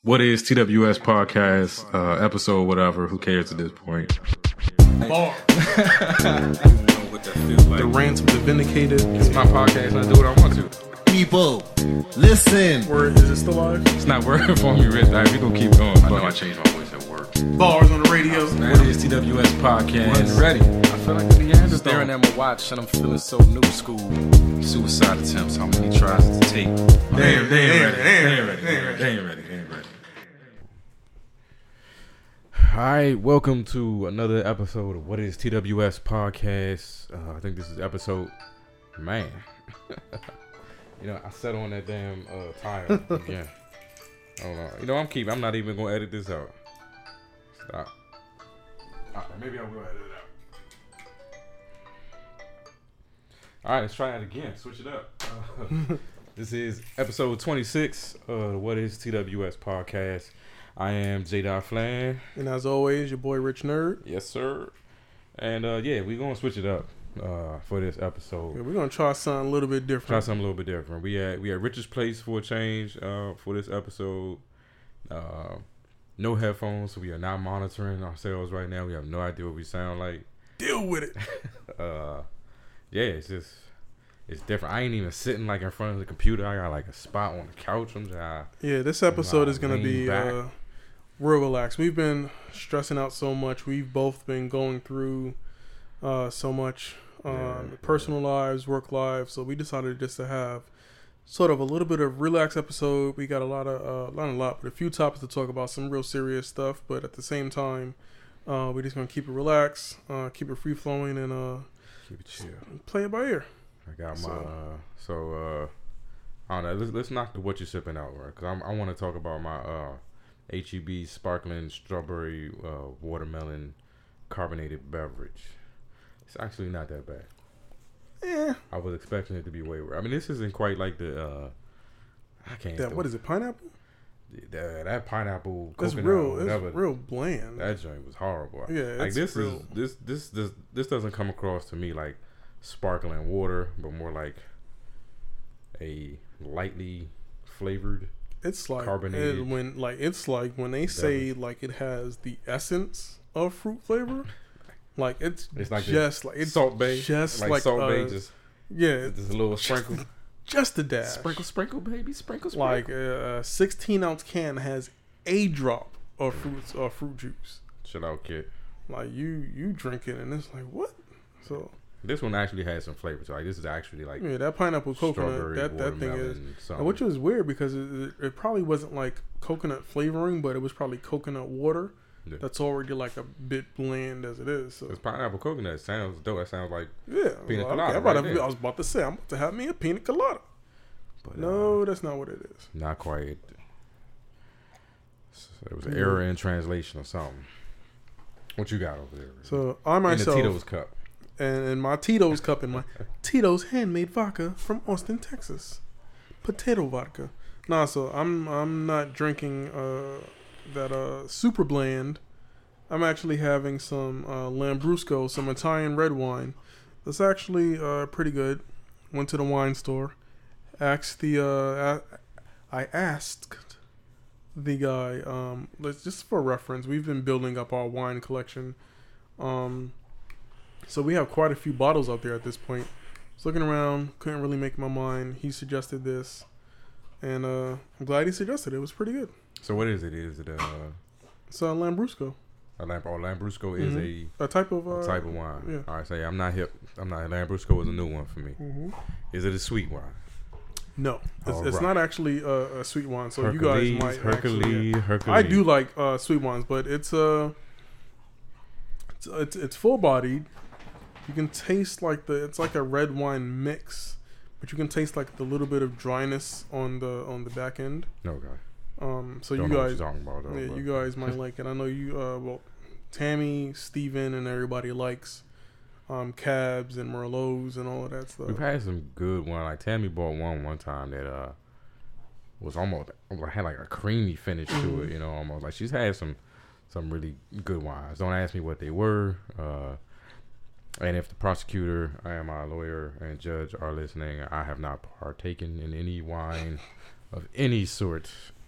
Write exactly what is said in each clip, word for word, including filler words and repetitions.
What is T W S podcast, uh, episode, whatever, who cares at this point? Bar. The rants of the vindicated. It's my podcast and I do what I want to. People, listen. Word, is it still live? It's not working for me, Rich. Right, we gonna keep going. I know I changed my voice at work. Bars on the radio. What is T W S podcast? When ready. I feel like the Neanderthal. Staring at my watch and I'm feeling so new school. Suicide attempts, how many tries to take? They ain't, they ain't ready. They ain't ready. They ain't ready. They ain't ready. They ain't ready. All right, welcome to another episode of What is T W S podcast. Uh, I think this is episode, man. You know, I sat on that damn uh, tile again. Hold on. You know, I'm keeping. I'm not even gonna edit this out. Stop. All right, maybe I will edit it out. All right, let's try that again. Switch it up. Uh, this is episode twenty-six of the What is T W S podcast. I am J. Dot Flan. And as always, your boy Rich Nerd. Yes, sir. And uh, yeah, we're gonna switch it up uh, for this episode. Yeah, we're gonna try something a little bit different. Try something a little bit different. We at we at Rich's place for a change uh, for this episode. Uh, no headphones, so we are not monitoring ourselves right now. We have no idea what we sound like. Deal with it. uh, yeah, it's just it's different. I ain't even sitting like in front of the computer. I got like a spot on the couch. I'm just uh, Yeah, this episode is gonna lean be back. uh, real relaxed. We've been stressing out so much. We've both been going through uh, so much, uh, Yeah, personal lives, work lives. So we decided just to have sort of a little bit of relaxed episode. We got a lot of uh, not a lot, but a few topics to talk about, some real serious stuff. But at the same time, uh, we're just gonna keep it relaxed, uh, keep it free flowing, and uh, keep it chill. play it by ear. I got So- my uh, so uh, I don't know. Let's let's knock the what you're sipping out, right? Because I want to talk about my uh. H E B sparkling strawberry uh, watermelon carbonated beverage. It's actually not that bad. Yeah, I was expecting it to be way worse. I mean, this isn't quite like the uh, I can't. that, what is it? Pineapple? That, that pineapple It's coconut real. or whatever. It's real bland. That joint was horrible. Yeah, like it's this real. is this this this this doesn't come across to me like sparkling water, but more like a lightly flavored. It's like Carbonated it, when like it's like when they say like it has the essence of fruit flavor, like it's, It's like just like it's Salt Bay, just like, like, Salt uh, Bay, just yeah, just a little sprinkle. just a dash. Sprinkle, sprinkle, baby, sprinkle, sprinkle. Like a sixteen ounce can has a drop of fruits or fruit juice. Chill out, kid. Like you you drink it and it's like what? So This one actually has some flavor. So like this is actually like yeah, that pineapple coconut strawberry, that that thing is. watermelon, something. And which was weird because it, it, it probably wasn't like coconut flavoring, but it was probably coconut water. Yeah. That's already like a bit bland as it is. So It's pineapple coconut. It sounds dope. It sounds like, yeah, Pina well, colada okay, I'm about right to- there. I was about to say I'm about to have me a pina colada. but No, uh, that's not what it is. not quite. So it was an error in translation or something. What you got over there? So I in the myself Tito's cup. and in my Tito's cup and my Tito's handmade vodka from Austin, Texas, potato vodka. Nah, so I'm I'm not drinking uh, that uh, super bland. I'm actually having some uh, Lambrusco, some Italian red wine. That's actually uh, pretty good. Went to the wine store, asked the uh, I asked the guy. Um, let's just for reference. We've been building up our wine collection. Um, so we have quite a few bottles out there at this point. I was looking around, couldn't really make my mind. He suggested this, and uh, I'm glad he suggested it. It was pretty good. So what is it? Is it a, It's uh, Lambrusco, a Lamb, oh, Lambrusco is Mhm. a a type of uh, type of wine. yeah. All right, say I'm not hip. I'm not. Lambrusco is a new one for me. Mhm. Is it a sweet wine? No, it's, All it's right. not actually a, a sweet wine. So Hercules, you guys might Hercules, actually, yeah. Hercules. I do like uh, sweet wines, but it's uh, it's it's, it's full bodied. You can taste like the it's like a red wine mix, but you can taste like the little bit of dryness on the on the back end. Okay. Um, so Don't you know what guys, you're talking about, though, yeah, but- you guys might like it. I know you. Uh, well, Tammy, Steven, and everybody likes um cabs and merlots and all of that stuff. We've had some good one. Like Tammy bought one one time that uh was almost had like a creamy finish to it. You know, almost like she's had some some really good wines. Don't ask me what they were. Uh, and if the prosecutor and my lawyer and judge are listening, I have not partaken in any wine of any sort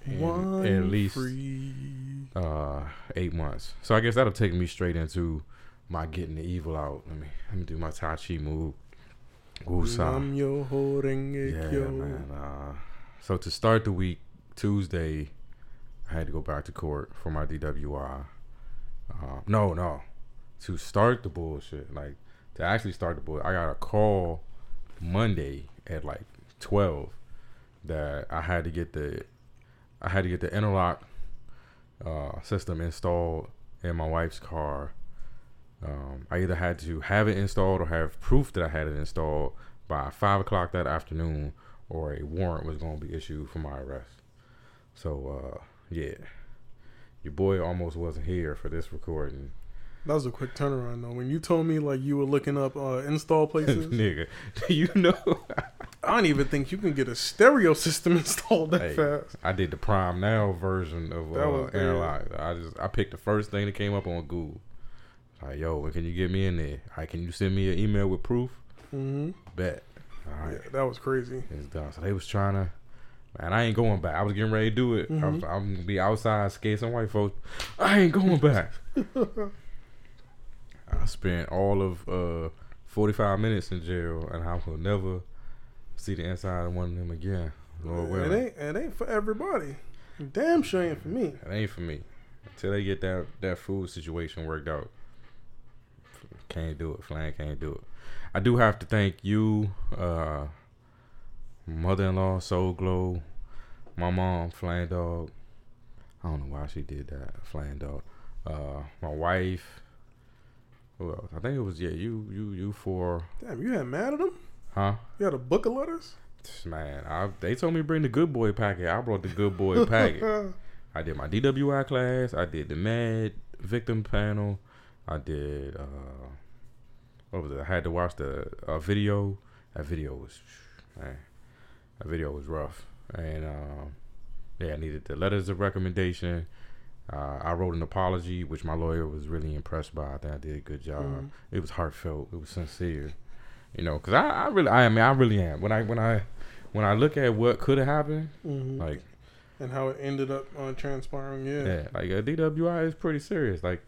in One at least free. uh eight months. So I guess that'll take me straight into my getting the evil out. Let me let me do my Tai Chi move. Nam yo ho renge Yeah, kyo. man. Uh, so to start the week, Tuesday, I had to go back to court for my D W I. Uh, no, no. To start the bullshit, like to actually start the bullshit, I got a call Monday at like twelve that I had to get the I had to get the interlock uh, system installed in my wife's car. Um, I either had to have it installed or have proof that I had it installed by five o'clock that afternoon, or a warrant was going to be issued for my arrest. So, uh, yeah, your boy almost wasn't here for this recording. That was a quick turnaround, though. When you told me like you were looking up uh, install places, Nigga, you know, I don't even think you can get a stereo system installed that hey, fast. I did the Prime Now version of That uh, was good. interlock. I just I picked the first thing that came up on Google. Like, yo, when can you get me in there? All right, can you send me an email with proof? Mm-hmm. Bet. All right, Yeah, that was crazy. it's done. So they was trying to, man, I ain't going back. I was getting ready to do it. I was, Mhm. I'm gonna be outside, scare some white folks. I ain't going back. I spent all of uh, forty-five minutes in jail, and I will never see the inside of one of them again. Lord It willing. ain't, it ain't for everybody. Damn sure ain't for me. It ain't for me. Until they get that, that food situation worked out. Can't do it. Flan can't do it. I do have to thank you, uh, mother-in-law, Soul Glow, my mom, Flan Dog. I don't know why she did that, Flan Dog. Uh, my wife. Who else? I think it was, yeah, you, you, you four. Damn, you had mad at them? Huh? You had a book of letters? Man, I, they told me to bring the good boy packet. I brought the good boy packet. I did my D W I class. I did the Mad Victim panel. I did, uh, what was it? I had to watch the uh, video. That video was, man, that video was rough. And, um, yeah, I needed the letters of recommendation. Uh, I wrote an apology, which my lawyer was really impressed by. I think I did a good job. Mhm. It was heartfelt. It was sincere. You know, because I, I really, I mean, I really am. When I, when I, when I look at what could have happened, Mm-hmm. like, And how it ended up uh, transpiring, yeah. yeah, like a D W I is pretty serious. Like,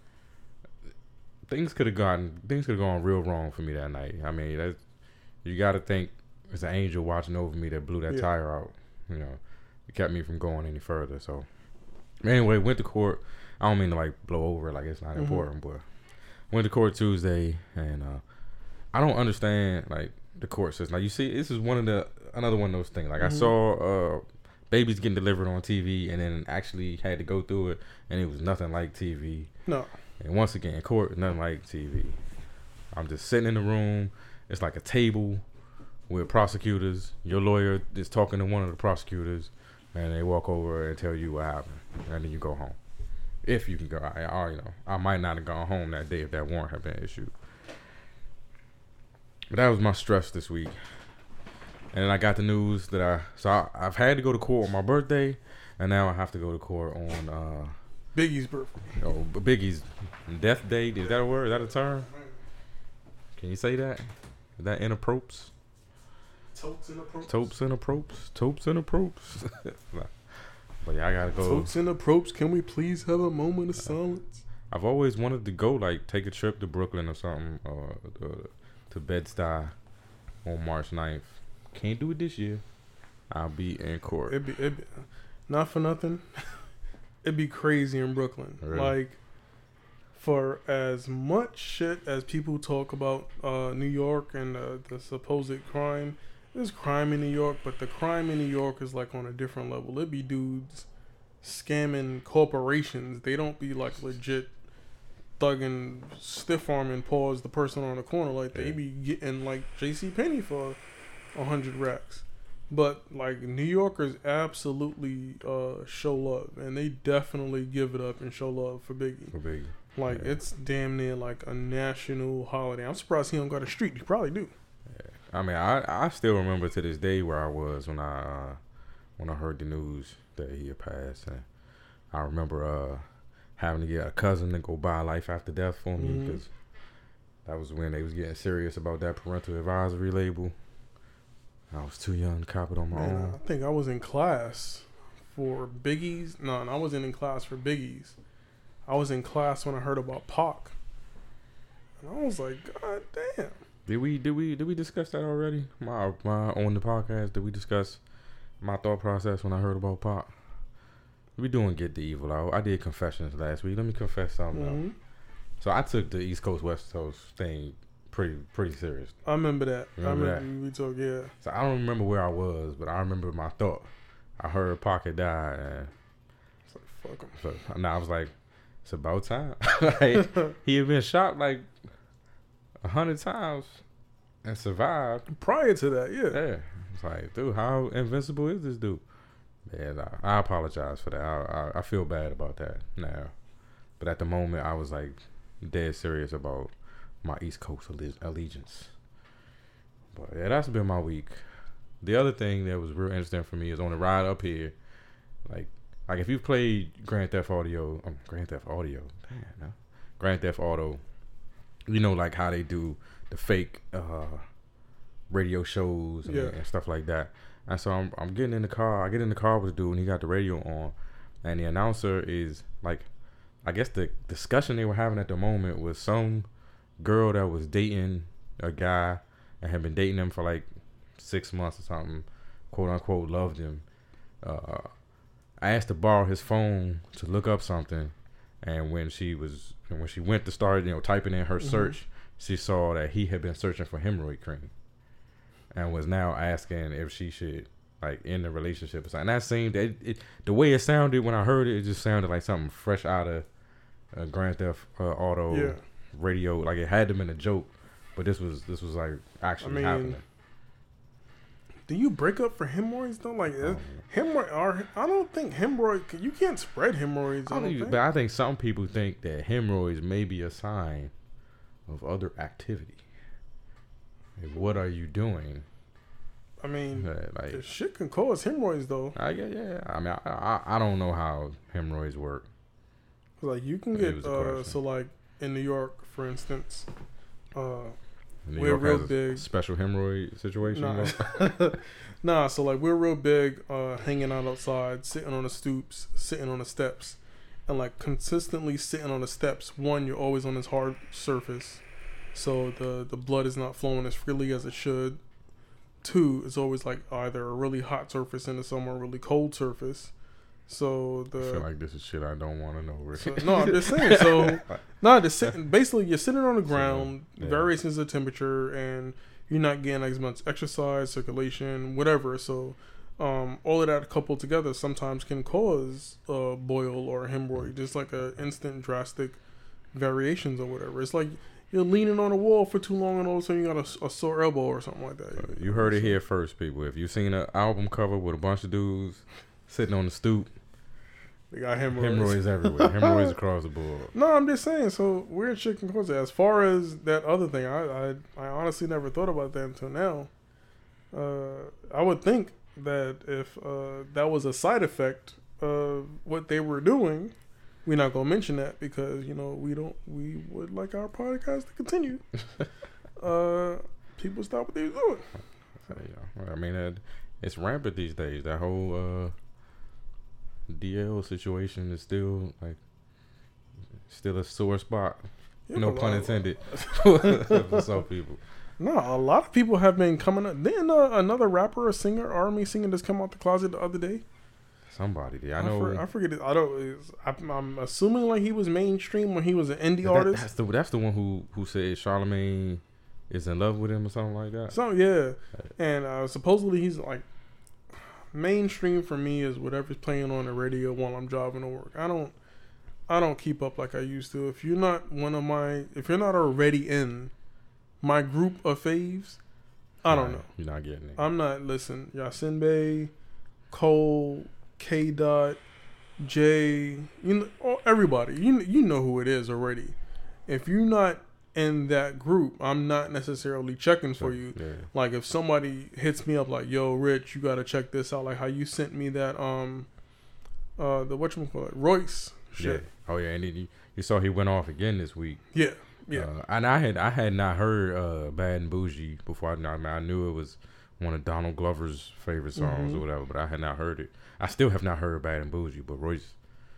things could have gotten, things could have gone real wrong for me that night. I mean, that's, you got to think it's an angel watching over me that blew that Yeah. tire out. You know, it kept me from going any further. So, anyway, went to court. I don't mean to like blow over like it's not Mhm. important, but went to court Tuesday, and uh, I don't understand like the court system. Like, you see, this is one of the another one of those things. Like, Mhm. I saw uh, babies getting delivered on T V, and then actually had to go through it, and it was nothing like T V. No. And once again, court, nothing like T V. I'm just sitting in the room. It's like a table with prosecutors. Your lawyer is talking to one of the prosecutors, and they walk over and tell you what happened, and then you go home. If you can go, I, I you know, I might not have gone home that day if that warrant had been issued. But that was my stress this week. And then I got the news that I so I, I've had to go to court on my birthday, and now I have to go to court on uh, Biggie's birthday. you know, Biggie's death date. Is that a word? Is that a term? Can you say that? Is that inappropriate? Totes and approach. Topes and approps. Topes and approps. But yeah, I gotta go. Totes and approach. Can we please have a moment of silence? I've always wanted to go, like, take a trip to Brooklyn or something, or uh, to Bed-Stuy on March ninth. Can't do it this year. I'll be in court. It'd be, it'd be, not for nothing. It'd be crazy in Brooklyn. Really? Like, for as much shit as people talk about uh, New York and uh, the supposed crime, there's crime in New York, but the crime in New York is like on a different level. It'd be dudes scamming corporations. They don't be like legit thugging, stiff arming, pause the person on the corner. Like, they Yeah. be getting like JCPenney for a hundred racks. But like, New Yorkers absolutely uh, show love, and they definitely give it up and show love for Biggie. For Biggie. Like, Yeah. it's damn near like a national holiday. I'm surprised he don't got a street. He probably do. I mean, I, I still remember to this day where I was when I uh, when I heard the news that he had passed, and I remember uh, having to get a cousin to go buy Life After Death for me, Mhm. because that was when they was getting serious about that parental advisory label. I was too young to cop it on my Man, own. I think I was in class for Biggie's. No, no, I wasn't in class for Biggie's. I was in class when I heard about Pac. And I was like, God damn. Did we did we did we discuss that already? My my on the podcast, did we discuss my thought process when I heard about Pac? We doing Get the Evil Out. I did confessions last week. Let me confess something. Mm-hmm. Though. So I took the East Coast West Coast thing pretty pretty serious. I remember that. Remember I remember that? we talked, yeah. So I don't remember where I was, but I remember my thought. I heard Pac had died, and It's like, fuck him. so now I was like, it's about time. Like, he had been shot like a hundred times and survived. Prior to that, yeah. Yeah, it's like, dude, how invincible is this dude? Man, I, I apologize for that. I, I I feel bad about that now, but at the moment, I was like dead serious about my East Coast alle- allegiance. But yeah, that's been my week. The other thing that was real interesting for me is on the ride up here, like like if you've played Grand Theft Audio, um, Grand Theft Audio, damn, no, Grand Theft Auto, you know, like how they do the fake uh, radio shows and, Yeah. and stuff like that. And so I'm I'm getting in the car. I get in the car with the dude, and he got the radio on, and the announcer is like, I guess the discussion they were having at the moment was some girl that was dating a guy and had been dating him for like six months or something, quote unquote, loved him. Uh, I asked to borrow his phone to look up something, and when she was when she went to start, you know, typing in her Mm-hmm. search, she saw that he had been searching for hemorrhoid cream, and was now asking if she should like end the relationship or something. And that seemed it, it the way it sounded when I heard it, it just sounded like something fresh out of uh, Grand Theft uh, Auto Yeah. radio. Like it had to been a joke, but this was this was like actually I mean, happening. Do you break up for hemorrhoids though? Like uh, hemorrhoid, or I don't think hemorrhoid. You can't spread hemorrhoids. I I don't think, think. but I think some people think that hemorrhoids may be a sign of other activity. Like, what are you doing? I mean, Uh, like, the shit can cause hemorrhoids though. I, yeah, yeah. I mean, I, I, I don't know how hemorrhoids work. Like you can It get was a uh, question. so like in New York, for instance. Uh, New We're York real has a big. special hemorrhoid situation. Nah. though? nah, so like we're real big, uh, hanging out outside, sitting on the stoops, sitting on the steps, and like consistently sitting on the steps. One, you're always on this hard surface, so the the blood is not flowing as freely as it should. Two, it's always like either a really hot surface and somewhere really cold surface. So I feel the like this is shit I don't want to know. Rick. so, no, I'm just saying. So no, just sitting. Basically, you're sitting on the ground, yeah. variations of temperature, and you're not getting as much exercise, circulation, whatever. So, um, all of that coupled together sometimes can cause a boil or a hemorrhoid, just like a instant drastic variations or whatever. It's like you're leaning on a wall for too long, and all of a sudden you got a, a sore elbow or something like that. Uh, you heard it here first, people. If you've seen an album cover with a bunch of dudes sitting on the stoop, They got hemorrhoids. hemorrhoids everywhere. Hemorrhoids across the board. No, I'm just saying. So weird shit can cause it. As far as that other thing, I I, I honestly never thought about that until now. Uh, I would think that if uh, that was a side effect of what they were doing, we're not gonna mention that because you know we don't. We would like our podcast to continue. uh, people stop what they were doing. So, yeah. I mean, uh, it's rampant these days. That whole uh, D L situation is still like still a sore spot. Yeah, No but, pun uh, intended for some people. No, a lot of people have been coming up. Didn't uh, another rapper, a singer, R and B singer, just come out the closet the other day? Somebody did. I I, know. for, I forget it. I don't. It's, I'm, I'm assuming like he was mainstream when he was an indie that- artist. that's the that's the one who who said Charlamagne is in love with him or something like that. So yeah, and uh, supposedly he's like mainstream for me is whatever's playing on the radio while I'm driving to work. I don't. I don't keep up like I used to. If you're not one of my, if you're not already in my group of faves, I don't Right. know. You're not getting it. I'm not. Listen, Yasin Bey, Cole, K. Dot, Jay, you know, oh, everybody. You you know who it is already. If you're not in that group, I'm not necessarily checking for you. Yeah. Like if somebody hits me up like, "Yo, Rich, you gotta check this out." Like how you sent me that um, uh, the whatchamacallit, Royce shit. Yeah. Oh yeah, and then you, you saw he went off again this week. Yeah, yeah. Uh, and I had I had not heard uh, Bad and Bougie before. I, I, mean, I knew it was one of Donald Glover's favorite songs Mhm. or whatever, but I had not heard it. I still have not heard Bad and Bougie, but Royce,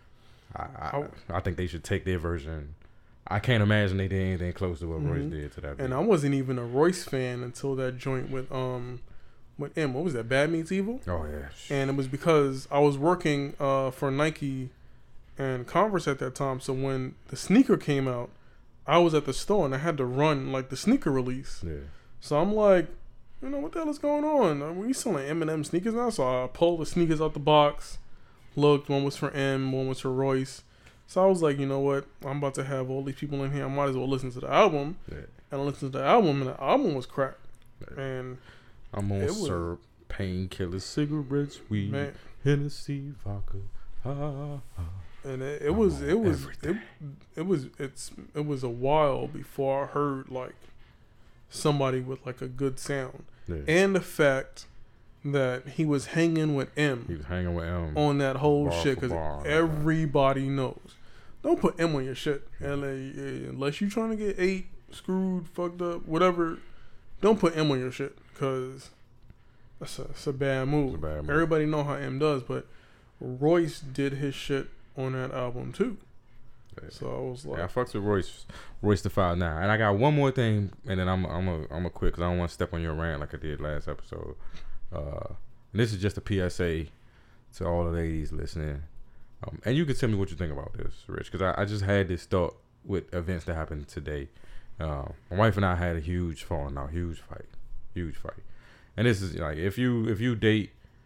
I I, I think they should take their version. I can't imagine they did anything close to what Mhm. Royce did to that. And beat. I wasn't even a Royce fan until that joint with um with M. What was that? Bad Meets Evil. Oh yeah, And it was because I was working uh, for Nike and Converse at that time. So when the sneaker came out, I was at the store and I had to run like the sneaker release. yeah. So I'm like, you know, what the hell is going on? Are we selling M and M sneakers now? So I pulled the sneakers out the box, looked. One was for M, one was for Royce. So I was like, you know what? I'm about to have all these people in here. I might as well listen to the album. Yeah. And I listened to the album, and the album was crack. Yeah. And I'm on It was- syrup, painkillers, cigarettes, weed, man, Hennessy, vodka. Ah, ah. and it, it was it was it, Everything. it was it's it was a while before I heard like somebody with like a good sound, Yeah. and the fact that he was hanging with M He was hanging with M. on that whole Bar shit for because bar. everybody knows. Don't put M on your shit, and uh, unless you trying to get ate, screwed, fucked up, whatever. Don't put M on your shit because that's a, that's a bad move. It's a bad move. Everybody know how M does, but Royce did his shit on that album too. Yeah. So I was like, Yeah, I fucks with Royce, Royce the Five Nine, and I got one more thing, and then I'm I'm a I'm a quit because I don't want to step on your rant like I did last episode. Uh, and this is just a P S A to all the ladies listening, um, and you can tell me what you think about this, Rich, because I, I just had this thought with events that happened today. Uh, my wife and I had a huge falling out, huge fight, huge fight, and this is like if you if you date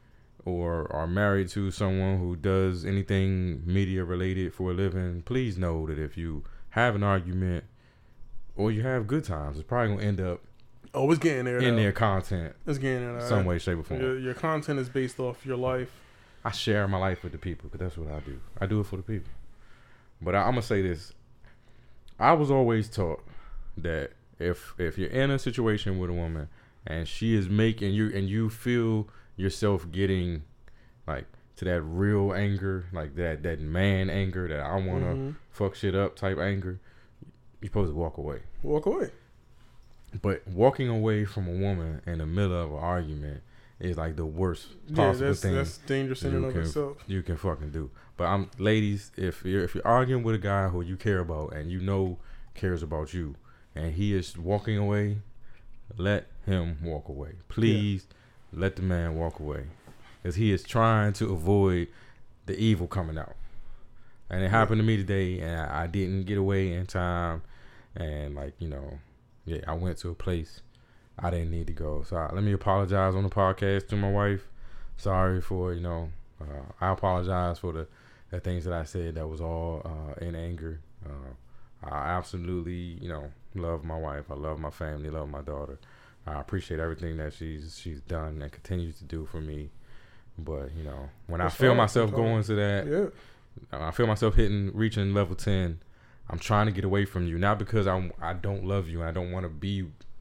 or are married to someone who does anything media related for a living, please know that if you have an argument or you have good times, it's probably gonna end up oh, it's getting there. in now. their content, It's getting there. now. some way, shape, or form. Your, your content is based off your life. I share my life with the people because that's what I do. I do it for the people. But I, I'm gonna say this: I was always taught that if if you're in a situation with a woman and she is making you and you feel yourself getting like to that real anger, like that that man anger, that I wanna Mhm. fuck shit up type anger, you're supposed to walk away. Walk away. But walking away from a woman in the middle of an argument is like the worst Yeah, possible that's thing that's dangerous in you and of can itself. you can fucking do. But I'm ladies, if you're if you're arguing with a guy who you care about and you know cares about you, and he is walking away, let him walk away. Please let the man walk away, because he is trying to avoid the evil coming out. And it happened to me today, and I, I didn't get away in time, and like you know, yeah, I went to a place I didn't need to go. So I, let me apologize on the podcast to my wife. Sorry for you know, uh, I apologize for the, the things that I said that was all uh, in anger. Uh, I absolutely you know love my wife. I love my family. Love my daughter. I appreciate everything that she's she's done and continues to do for me. But you know, when That's I feel hard, myself that's hard. going to that, Yeah. I feel myself hitting, reaching level ten. I'm trying to get away from you, not because I'm I don't love you and I don't want to be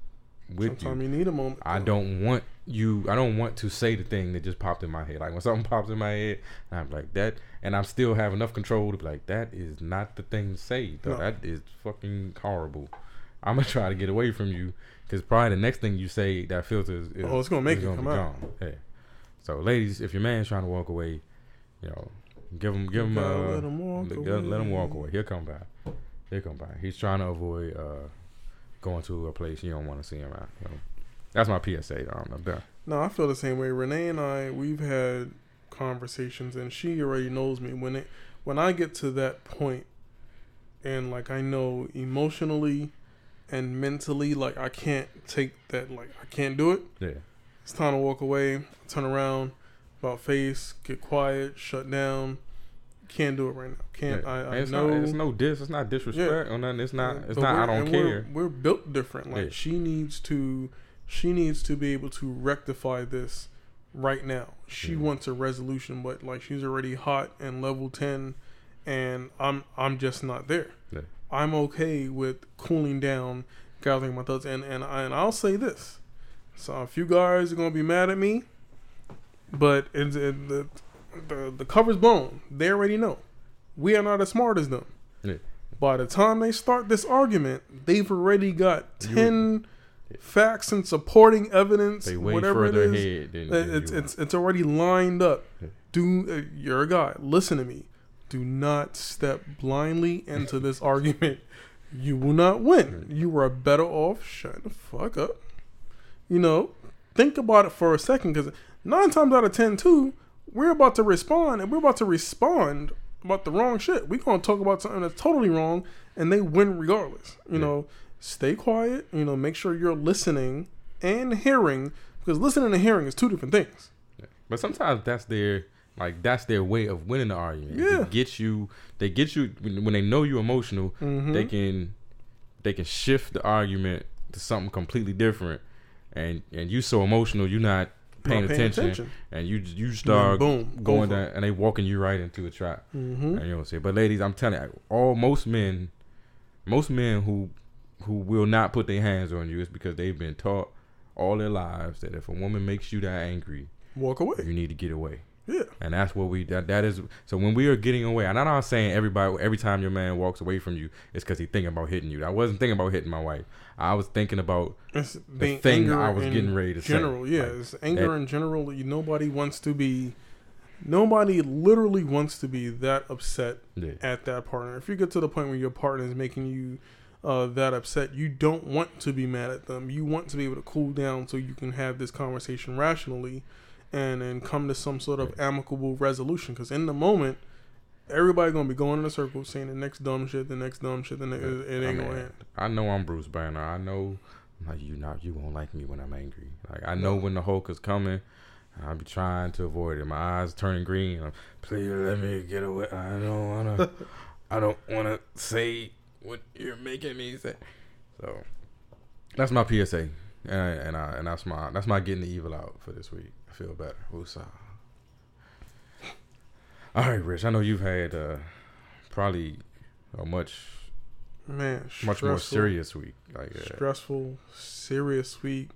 with Sometimes you. you need a moment. I don't want you. I don't want to say the thing that just popped in my head. Like when something pops in my head, I'm like that, and I still have enough control to be like, that is not the thing to say. Though. No. That is fucking horrible. I'm gonna try to get away from you because probably the next thing you say that filter is, is Oh, it's gonna make is it gonna come be out. gone. Yeah. So, ladies, if your man's trying to walk away, you know, give him, give him, gotta uh, let him walk let, let him walk away. away. He'll come back. He'll come back. He's trying to avoid uh, going to a place you don't want to see him at. You know? That's my P S A. Though. I'm done. No, I feel the same way. Renee and I, we've had conversations, and she already knows me. When it, when I get to that point, and like I know emotionally and mentally, like I can't take that. Like I can't do it. Yeah. It's time to walk away. Turn around, about face, get quiet, shut down. Can't do it right now. Can't. yeah. I, And I it's know. not. It's no dis. It's not disrespect or nothing. It's not. It's But not. I we're- don't and care. We're, we're built different. Like Yeah. she needs to, she needs to be able to rectify this right now. She Mhm. wants a resolution, but like she's already hot and level ten, and I'm I'm just not there. Yeah. I'm okay with cooling down, gathering my thoughts, and and I, and I'll say this. So a few guys are gonna be mad at me, but it's it, the, the the cover's blown. They already know. We are not as smart as them. Yeah. By the time they start this argument, they've already got You- ten facts and supporting evidence, They way whatever it further is, ahead than, it- than it's you it's it's already lined up. Yeah. Do uh, you're a guy? Listen to me. Do not step blindly into this argument. You will not win. You are better off shutting the fuck up. You know, think about it for a second, because nine times out of ten, too, we're about to respond, and we're about to respond about the wrong shit. We're gonna talk about something that's totally wrong, and they win regardless. You Yeah. know, stay quiet. You know, make sure you're listening and hearing, because listening and hearing is two different things. Yeah. But sometimes that's their like that's their way of winning the argument. Yeah. They get you. They get you when, when they know you're emotional. Mhm. They can they can shift the argument to something completely different, and and you so emotional, you're not paying, Not paying attention, attention. and you you start boom, going over. down, and they walking you right into a trap. Mm-hmm. And you know what I'm saying? But ladies, I'm telling you, all most men, most men who who will not put their hands on you is because they've been taught all their lives that if a woman makes you that angry, Walk away. you need to get away. Yeah. And that's what we that, that is. So when we are getting away, and I'm not saying everybody every time your man walks away from you, it's because he's thinking about hitting you. I wasn't thinking about hitting my wife. I was thinking about It's the being thing anger I was in getting ready to general, say. yeah, Like, it's anger that- in general. You, nobody wants to be, nobody literally wants to be that upset yeah, at that partner. If you get to the point where your partner is making you uh, that upset, you don't want to be mad at them. You want to be able to cool down so you can have this conversation rationally, and and come to some sort of amicable resolution. Because in the moment, everybody gonna be going in a circle saying the next dumb shit, the next dumb shit, the next, it ain't I mean, gonna end. I know I'm Bruce Banner. I know like you not you won't like me when I'm angry. Like I know when the Hulk is coming. I'll be trying to avoid it. My eyes turning green. I'm, Please let me get away. I don't wanna. I don't wanna say what you're making me say. So that's my P S A, and I, and I, and that's my that's my getting the evil out for this week. I feel better. Woosah. All right, Rich. I know you've had uh, probably a much Man, much more stressful. serious week. Like uh, Stressful, serious week.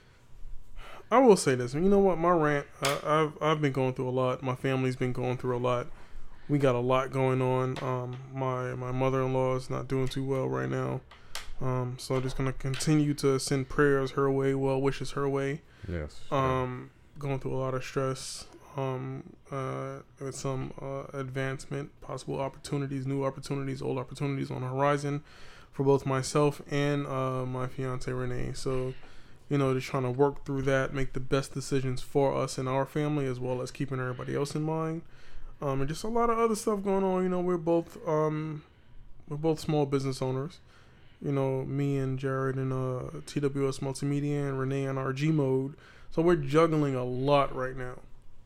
I will say this. You know what? My rant, I, I've I've been going through a lot. My family's been going through a lot. We got a lot going on. Um, my my mother-in-law is not doing too well right now. Um, so I'm just gonna continue to send prayers her way, well wishes her way. yes. Um, going through a lot of stress. Um, uh, with some uh, advancement, possible opportunities, new opportunities, old opportunities on the horizon for both myself and uh, my fiance Renee. So, you know, just trying to work through that, make the best decisions for us and our family, as well as keeping everybody else in mind. Um, and just a lot of other stuff going on. You know, we're both um, we're both small business owners. You know, me and Jared and uh, T W S Multimedia and Renee in our G mode. So we're juggling a lot right now.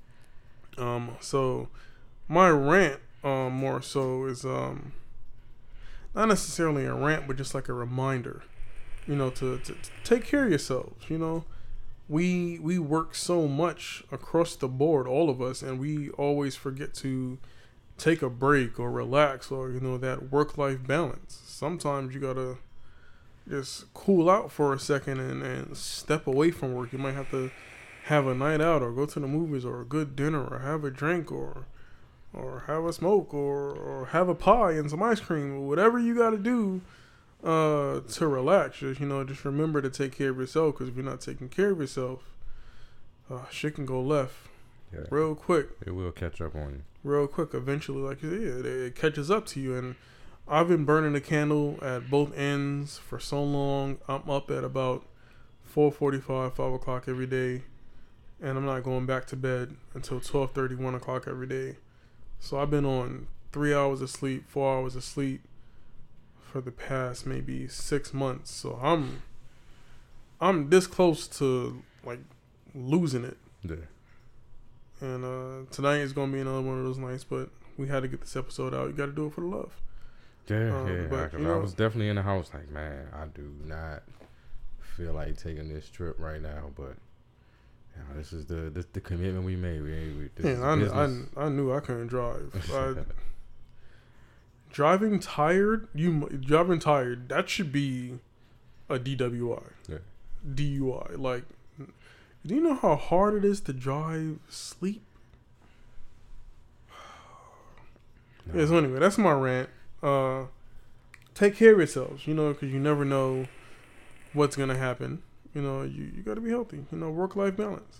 Um, so my rant, um, more so is um, not necessarily a rant, but just like a reminder. You know, to, to, to take care of yourselves. You know, we we work so much across the board, all of us, and we always forget to take a break or relax, or you know, that work-life balance. Sometimes you gotta just cool out for a second and, and step away from work. You might have to have a night out, or go to the movies, or a good dinner, or have a drink, or or have a smoke, or or have a pie and some ice cream, or whatever you got to do uh to relax. Just, you know, just remember to take care of yourself, because if you're not taking care of yourself, uh, shit can go left yeah, real quick. it will catch up on you. Real quick. Eventually, like you said, it, it catches up to you. And I've been burning the candle at both ends for so long. I'm up at about four forty-five, five o'clock every day, and I'm not going back to bed until twelve thirty, one o'clock every day. So I've been on three hours of sleep, four hours of sleep for the past maybe six months. So I'm I'm this close to like losing it. Yeah. And uh, tonight is gonna be another one of those nights, but we had to get this episode out. You got to do it for the love. Yeah, Um, yeah. but, I, 'cause you I know- was definitely in the house like, man, I do not feel like taking this trip right now, but you know, this is the this the commitment we made. We, we this is Yeah, I, business. I, I knew I couldn't drive. I, driving tired, you driving tired. That should be a D W I, Yeah. D U I. Like, do you know how hard it is to drive sleep? No. Yeah. So anyway, that's my rant. Uh, take care of yourselves, you know, because you never know what's gonna happen. You know, you, you got to be healthy. You know, work-life balance.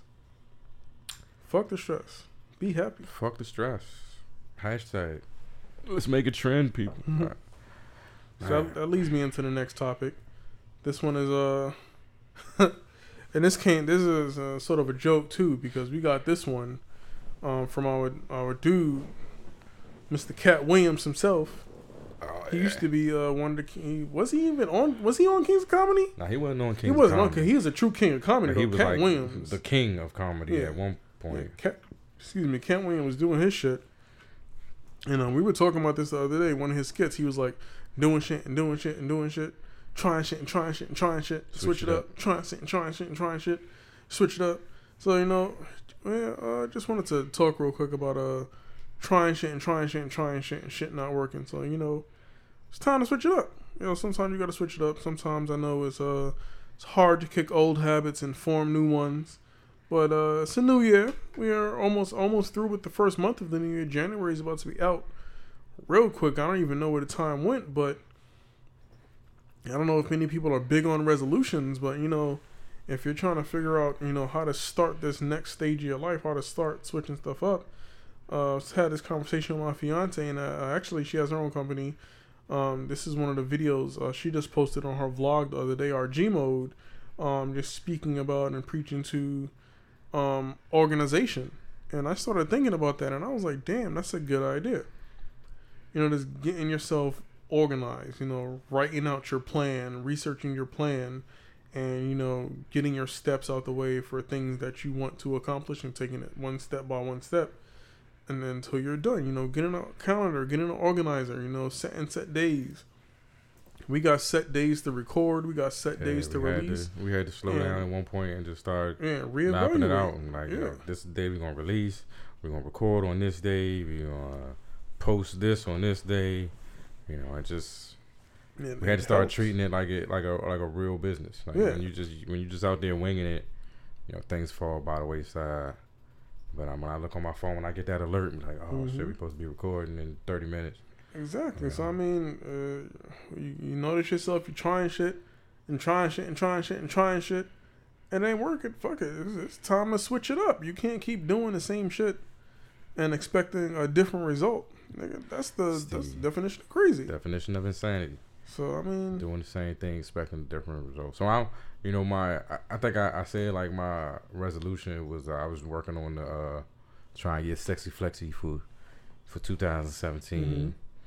Fuck the stress. Be happy. Fuck the stress. Hashtag. Let's make a trend, people. Mm-hmm. Right. So that, that leads me into the next topic. This one is uh, and this came. This is uh, sort of a joke too, because we got this one um, from our our dude, Mister Cat Williams himself. Oh, He yeah. used to be uh, one of the. He, was he even on? Was he on Kings of Comedy? Nah, he wasn't on King. He wasn't on. He was a true king of comedy. He Though. was Cat like Williams, the king of comedy Yeah. at one Yeah, point. Cat, excuse me, Cat Williams was doing his shit. And uh, we were talking about this the other day. One of his skits, he was like doing shit and doing shit and doing shit, trying shit and trying shit and trying shit, switch, Switch it it up, trying shit and trying shit and trying shit, switch it up. So you know, yeah, I uh, just wanted to talk real quick about uh trying shit and trying shit and trying shit and shit not working. So you know, it's time to switch it up. You know, sometimes you got to switch it up. Sometimes I know it's uh it's hard to kick old habits and form new ones. But uh, it's a new year. We are almost almost through with the first month of the new year. January is about to be out real quick. I don't even know where the time went, but I don't know if many people are big on resolutions. But you know, if you're trying to figure out, you know, how to start this next stage of your life, how to start switching stuff up, uh, I had this conversation with my fiance, and uh, actually she has her own company. Um, this is one of the videos uh, she just posted on her vlog the other day, R G Mode, um, just speaking about and preaching to um, organization. And I started thinking about that, and I was like, damn, that's a good idea. You know, just getting yourself organized, you know, writing out your plan, researching your plan, and, you know, getting your steps out the way for things that you want to accomplish and taking it one step by one step. And then until you're done, you know, getting a calendar, getting an organizer, you know, setting set days. We got set days to record. We got set Yeah, days to we had release. To, we had to slow Yeah. down at one point and just start Yeah, mapping reevaluate. it out. And like, Yeah. you know, this is the day we're gonna release. We're gonna record on this day. We're gonna post this on this day. You know, it just Yeah, we had to it start helps. treating it like it like a like a real business. Like Yeah. when you just when you just out there winging it, you know, things fall by the wayside. But um, when I look on my phone, when I get that alert, I'm like, oh Mhm. shit, we're supposed to be recording in thirty minutes. Exactly. Yeah. So I mean, uh, you, you notice yourself, you're trying shit and trying shit and trying shit and trying shit, and it ain't working. Fuck it. It's, it's time to switch it up. You can't keep doing the same shit and expecting a different result. Nigga, that's the It's that's the the definition of crazy. Definition of insanity. So I mean, Doing the same thing, expecting a different result. So I, you know, my I, I think I, I said like my resolution was uh, I was working on the uh, try and get sexy flexy for for two thousand seventeen, Mm-hmm.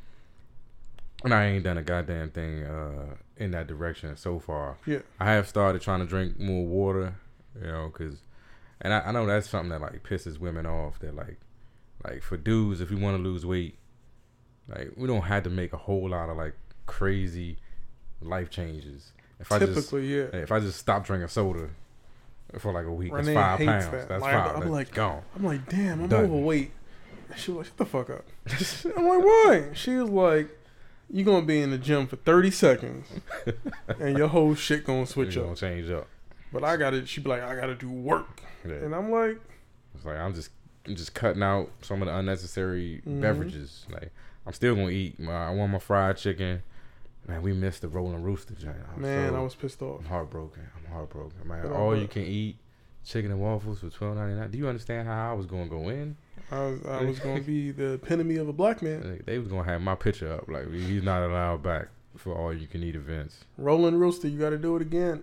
and I ain't done a goddamn thing uh, in that direction so far. yeah, I have started trying to drink more water, you know, cause, and I, I know that's something that like pisses women off. That like, like for dudes, if we want to lose weight, like we don't have to make a whole lot of like crazy life changes. If I just typically, yeah. if I just stop drinking soda for like a week, Renee it's five hates pounds. that. That's Like, five. I'm That's like- gone. I'm like, damn, I'm Done. overweight. And she was like, shut the fuck up. I'm like, why? She was like, you gonna be in the gym for thirty seconds, and your whole shit gonna switch It's up. gonna change up. But I gotta, she be like, I gotta do work. Yeah. And I'm like, It's like I'm just I'm just cutting out some of the unnecessary Mhm. beverages. Like I'm still gonna eat. My, I want my fried chicken. Man, we missed the Rolling Rooster joint. I'm man, so- I was pissed off. I'm heartbroken. I'm heartbroken. Man, But, uh, all but- you can eat chicken and waffles for twelve ninety nine. Do you understand how I was gonna go in? I was, I was gonna be the epitome of a black man. Like, they was gonna have my picture up. Like he's not allowed back for all you can eat events. Rolling Rooster, you gotta do it again.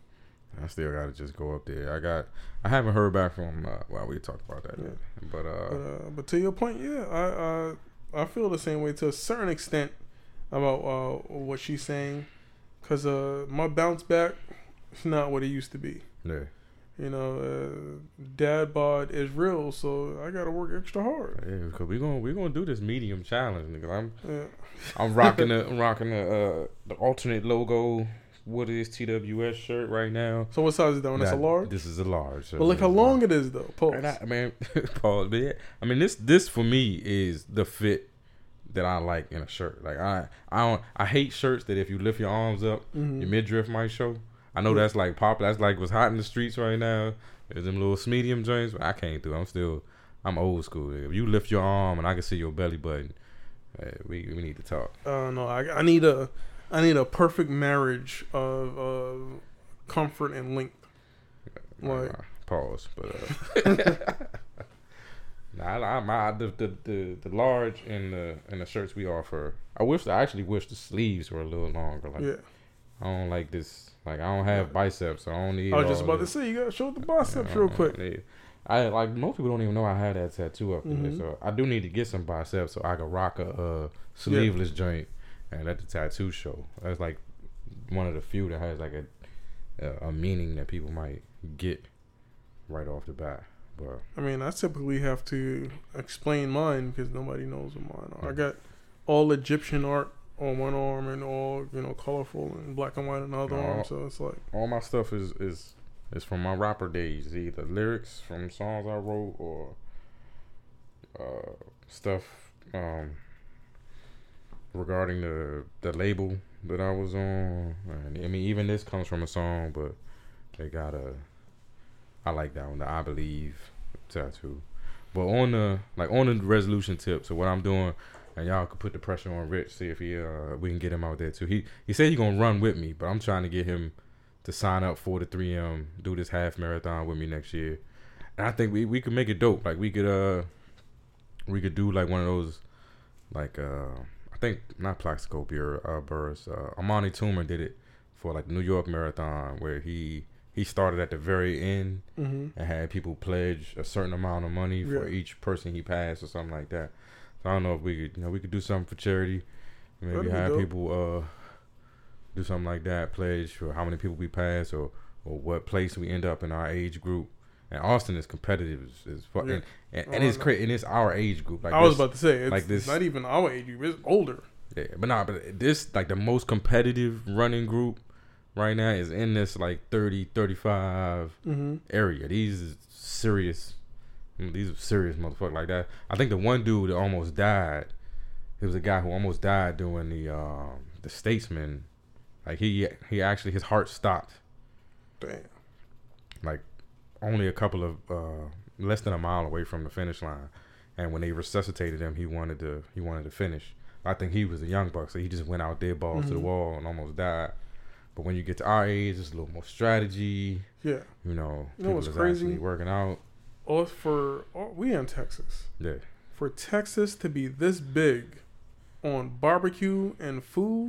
I still gotta just go up there. I got. I haven't heard back from. Uh, well, we talked about that, Yeah. but uh, But, uh, but to your point, yeah, I, I, I feel the same way to a certain extent about uh, what she's saying, cause uh, my bounce back is not what it used to be. yeah. You know, uh, dad bod is real, so I gotta work extra hard. Yeah, cause we gonna we gonna do this medium challenge, nigga. I'm Yeah. I'm rocking the I'm rocking the uh the alternate logo. What is T W S shirt right now? So what size is that one? That's a Nah, large. This is a large. So But look how it's long large. it is, though. Pulse. And I, man, pause. But yeah, I mean, this this for me is the fit that I like in a shirt. Like I I don't I hate shirts that if you lift your arms up, Mhm. your midriff might show. I know that's like popular. That's like what's hot in the streets right now. There's them little medium joints. But I can't do it. I'm still I'm old school. If you lift your arm and I can see your belly button, uh, we we need to talk. Uh, no, I, I need a, I need a perfect marriage of uh, comfort and length. Like, Nah, pause, but uh, nah, I, I, my the, the the the large and the and the shirts we offer. I wish I actually wish the sleeves were a little longer. Like, yeah. I don't like this. Like, I don't have biceps, so I don't need. I was just all about this. to say, you gotta show the biceps Yeah, real I quick. don't need- I like most people don't even know I had that tattoo up there, Mhm. so I do need to get some biceps so I can rock a uh, sleeveless joint and let the tattoo show. That's like one of the few that has like a a, a meaning that people might get right off the bat. But I mean, I typically have to explain mine because nobody knows what mine are. I Mhm. got all Egyptian art on one arm and all, you know, colorful and black and white on the other No. arm. So it's like, all my stuff is is is from my rapper days, either lyrics from songs I wrote or uh, stuff um, regarding the the label that I was on. And I mean, even this comes from a song, but they got a. I like that one, the I Believe tattoo. But on the like on the resolution tip, so what I'm doing, and y'all could put the pressure on Rich, see if he uh we can get him out there too. He he said he gonna run with me, but I'm trying to get him to sign up for the three M, do this half marathon with me next year. And I think we, we could make it dope. Like we could uh we could do like one of those like uh I think not Plaxico Bur- uh, Burris. Uh, Amani Toomer did it for like the New York Marathon where he he started at the very end mm-hmm. and had people pledge a certain amount of money for Yeah. each person he passed or something like that. So I don't know if we could you know we could do something for charity. Maybe That'd be have dope. people uh do something like that, pledge for how many people we pass or, or what place we end up in our age group. And Austin is competitive as, as fuck. Yeah. And, and, Oh, and it's I know. crazy. And it's our age group. Like I was this, about to say, it's like this- not even our age group, it's older. yeah, but nah, but this, like the most competitive running group right now is in this like thirty, thirty-five Mm-hmm. area. These is serious. These are serious motherfuckers like that. I think the one dude that almost died, he was a guy who almost died doing the um, the Statesman. Like he he actually his heart stopped Damn. like only a couple of uh, less than a mile away from the finish line, and when they resuscitated him, he wanted to he wanted to finish. I think he was a young buck, so he just went out there balls to the Mhm. wall and almost died. But when you get to our age, it's a little more strategy. Yeah. You know, You know what's is crazy? actually working out. Oh, for oh, we in Texas. Yeah, For Texas to be this big on barbecue and food,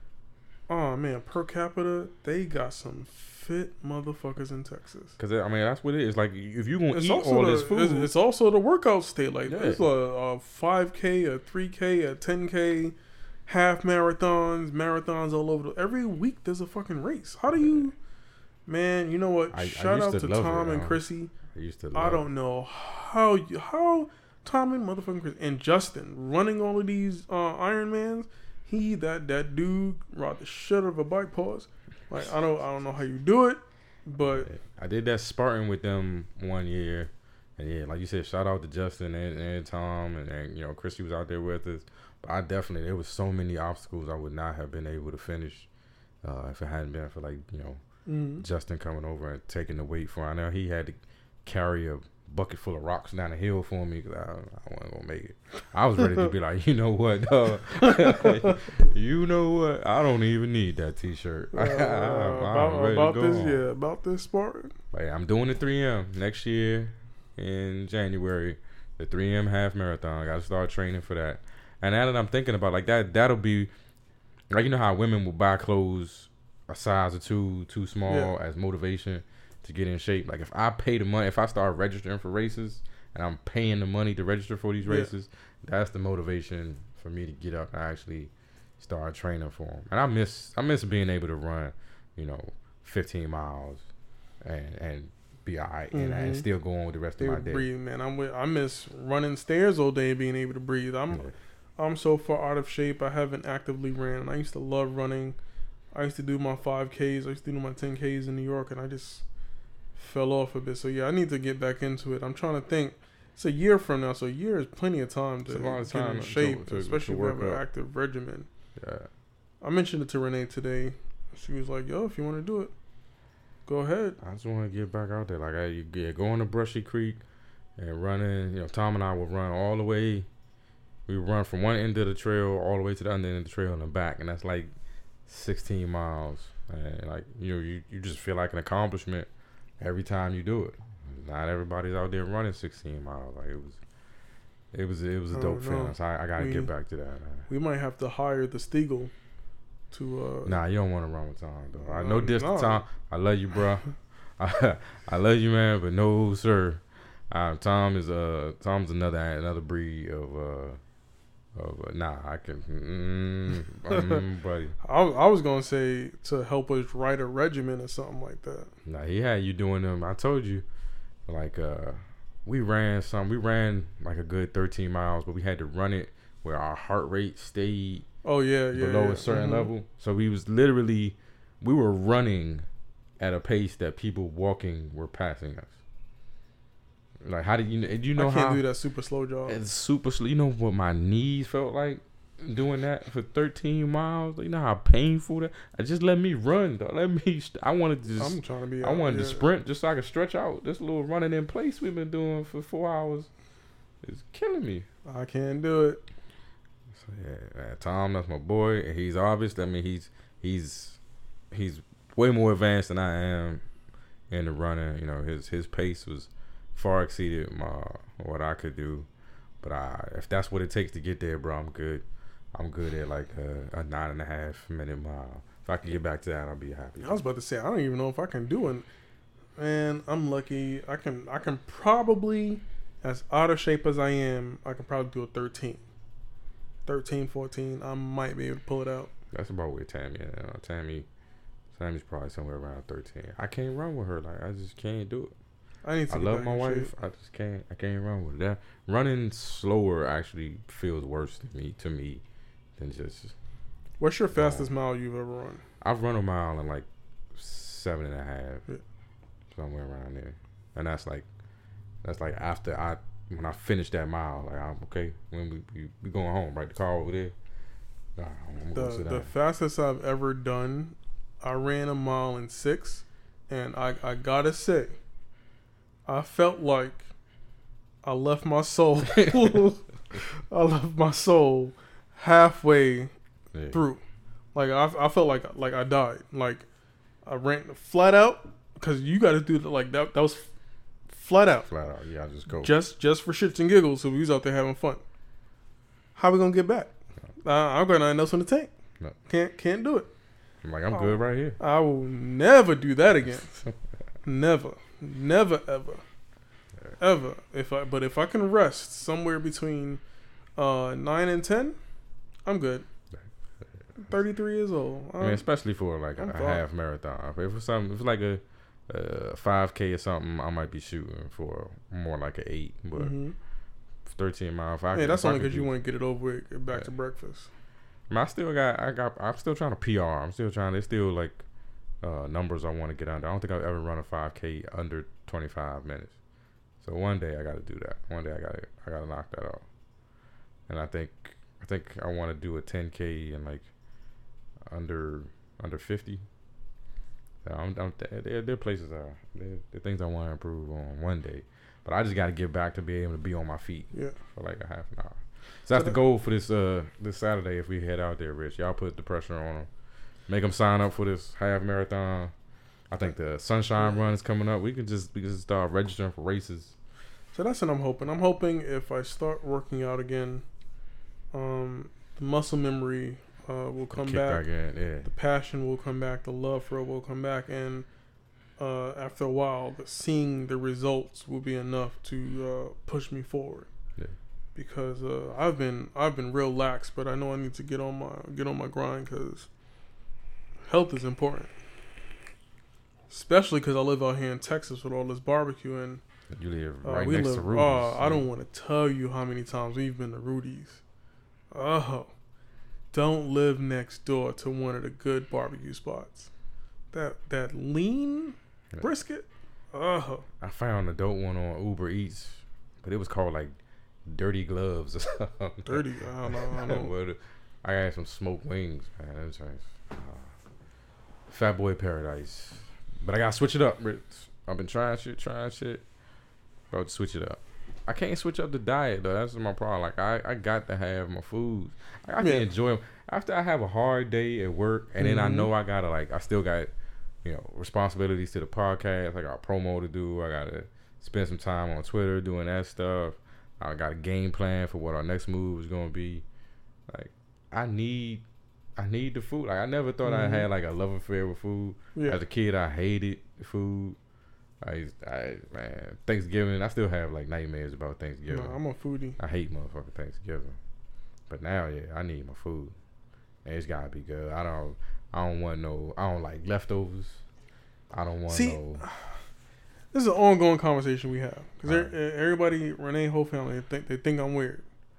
oh man, per capita, they got some fit motherfuckers in Texas. because I mean that's what it is. Like if you gonna It's eat also all the, this food, It's, it's also the workout state. Like Yeah. there's a, a five K, a three K, a ten K, half marathons, marathons all over. The, every week there's a fucking race. How do you, man? You know what? I- I Shout used out to to love Tom it, and huh? Chrissy. I used to. I love don't know how you, how Tom and motherfucking Chris and Justin running all of these uh, Ironmans. He that that dude rode the shit out of a bike. Pause. Like I don't I don't know how you do it, but I did that Spartan with them one year, and yeah, like you said, shout out to Justin and, and Tom, and, and you know, Christy was out there with us. But I definitely there was so many obstacles I would not have been able to finish uh, if it hadn't been for like you know mm, Justin coming over and taking the weight for. I know he had to carry a bucket full of rocks down the hill for me because I, I wasn't gonna make it. I was ready to be like, you know what, dog? You know what? I don't even need that T-shirt. uh, I'm about, ready about to go this home. yeah about this Spartan. Like, I'm doing the three M next year in January, the three M half marathon. I got to start training for that. And now that I'm thinking about like that, that'll be like you know how women will buy clothes a size or two too small Yeah. as motivation to get in shape. Like if I pay the money, if I start registering for races and I'm paying the money to register for these Yeah. races, that's the motivation for me to get up and actually start training for them. And I miss I miss being able to run, you know, fifteen miles and and be all right and, and Mhm. still go on with the rest They of my would day. breathe, man. I'm with, I miss running stairs all day, being able to breathe. I'm Yeah. I'm so far out of shape. I haven't actively ran. And I used to love running. I used to do my five Ks. I used to do my ten Ks in New York, and I just fell off a bit. So yeah, I need to get back into it. I'm trying to think. It's a year from now, so a year is plenty of time to It's a lot of get time in to- shape, to- especially to if you have work an up. active regimen. Yeah. I mentioned it to Renee today. She was like, "Yo, if you want to do it, go ahead." I just want to get back out there. Like I yeah, going to Brushy Creek and running. You know, Tom and I would run all the way. We would run from one end of the trail all the way to the other end of the trail and back, and that's like sixteen miles. And like you know, you, you just feel like an accomplishment every time you do it. Not everybody's out there running sixteen miles. Like it was, it was, it was a I dope don't know. feeling. So I, I gotta We- get back to that. Man. We might have to hire the Stiegel to. Uh, Nah, you don't want to run with Tom though. I no Um, diss to no. Tom. I love you, bro. I, I love you, man. But no, sir. Uh, Tom is uh Tom's another another breed of uh of uh, nah. I can, mm, mm, buddy. I, was- I was gonna say to help us write a regimen or something like that. Nah, he had you doing them. I told you, like uh, we ran some. We ran like a good thirteen miles, but we had to run it where our heart rate stayed Oh yeah, yeah. below yeah. a certain Mhm. level. So we was literally, we were running at a pace that people walking were passing us. Like, how did you? Do you know I can't how? do that super slow jog. It's super slow. You know what my knees felt like doing that for thirteen miles. You know how painful that. I just let me run. Though. Let me. St- I wanted to just. I'm trying to be. I wanted yeah. to sprint just so I could stretch out. This little running in place we've been doing for four hours is killing me. I can't do it. So yeah, man, Tom, that's my boy, and he's obvious. I mean, he's he's he's way more advanced than I am in the running. You know, his his pace was far exceeded my what I could do. But I, if that's what it takes to get there, bro, I'm good. I'm good at like a, a nine and a half minute mile. If I can get back to that, I'll be happy. I was about to say I don't even know if I can do it. Man, I'm lucky. I can. I can probably, as out of shape as I am, I can probably do a thirteen. thirteen, fourteen. I might be able to pull it out. That's about where Tammy is. Uh, Tammy, Tammy's probably somewhere around thirteen. I can't run with her. Like I just can't do it. I need to. I get love back my in wife. shape. I just can't. I can't run with that. Running slower actually feels worse to me. To me, than just. What's your fastest mile you've ever run? I've run a mile in like seven and a half, Yeah. somewhere around there, and that's like, that's like after I when I finish that mile. Like I'm okay. When we we, we going home, right? The car over there. Nah, I'm gonna The sit the down. fastest I've ever done, I ran a mile in six, and I I gotta say, I felt like I left my soul. I left my soul halfway Yeah. through. Like I, I felt like like I died. Like I ran flat out because you got to do the, like that. That was flat out, Flat out. Yeah, I just go. just just for shits and giggles. So we was out there having fun. How we gonna get back? Uh, I'm got nothing else in the tank. No. Can't can't do it. I'm like I'm good right here. I will never do that again. Never, never, ever, ever. If I but if I can rest somewhere between uh, nine and ten, I'm good. Thirty-three years old. I mean, especially for like a, I'm a fine. half marathon. If it's something, if it's like a uh, five K or something, I might be shooting for more like an eight. But hmm thirteen mile. If I Yeah, could- that's if I only could because you do- want to get it over with, get back Yeah. to breakfast. I, mean, I still got. I got. I'm still trying to P R. I'm still trying. There's still like uh, numbers I want to get under. I don't think I've ever run a five K under twenty-five minutes. So one day I got to do that. One day I got to. I got to knock that off. And I think. I think I want to do a ten K in like under under fifty. So I'm, I'm, there, there are places are there, there are things I want to improve on one day, but I just got to get back to be able to be on my feet Yeah. for like a half an hour. So that's the goal for this uh this Saturday. If we head out there, Rich, y'all put the pressure on them, make them sign up for this half marathon. I think the Sunshine Run is coming up. We can just we can just start registering for races. So that's what I'm hoping. I'm hoping if I start working out again, um, the muscle memory uh, will come Kick back. back in, yeah. The passion will come back. The love for it will come back, and uh, after a while, the, seeing the results will be enough to uh, push me forward. Yeah. Because uh, I've been I've been real lax, but I know I need to get on my get on my grind because health is important. Especially because I live out here in Texas with all this barbecue, and You live uh, right we next live. to Rudy's. Oh, I don't want to tell you how many times we've been to Rudy's. Oh, don't live next door to one of the good barbecue spots. That that lean Yeah. brisket. Oh, I found a dope one on Uber Eats, but it was called like Dirty Gloves or something. dirty. I don't know. I don't know. But I had some smoked wings, man. That was nice. Uh, Fat Boy Paradise. But I gotta switch it up, Rich. I've been trying shit, trying shit. About to switch it up. I can't switch up the diet though. That's my problem. Like I, I got to have my food. I, I can Yeah. enjoy them after I have a hard day at work, and then I Mhm. know I gotta like I still got you know, responsibilities to the podcast. I got promo to do. I gotta spend some time on Twitter doing that stuff. I got a game plan for what our next move is gonna be. Like, I need, I need the food. Like, I never thought mm-hmm. I had like a love affair with food. Yeah. As a kid, I hated food. I, I, man, Thanksgiving, I still have like nightmares about Thanksgiving. No, I'm a foodie. I hate motherfucking Thanksgiving. But now, yeah, I need my food. And it's gotta be good. I don't, I don't want no, I don't like leftovers. I don't want See, no. This is an ongoing conversation we have. Because right. everybody, Renee, whole family, they think, they think I'm weird.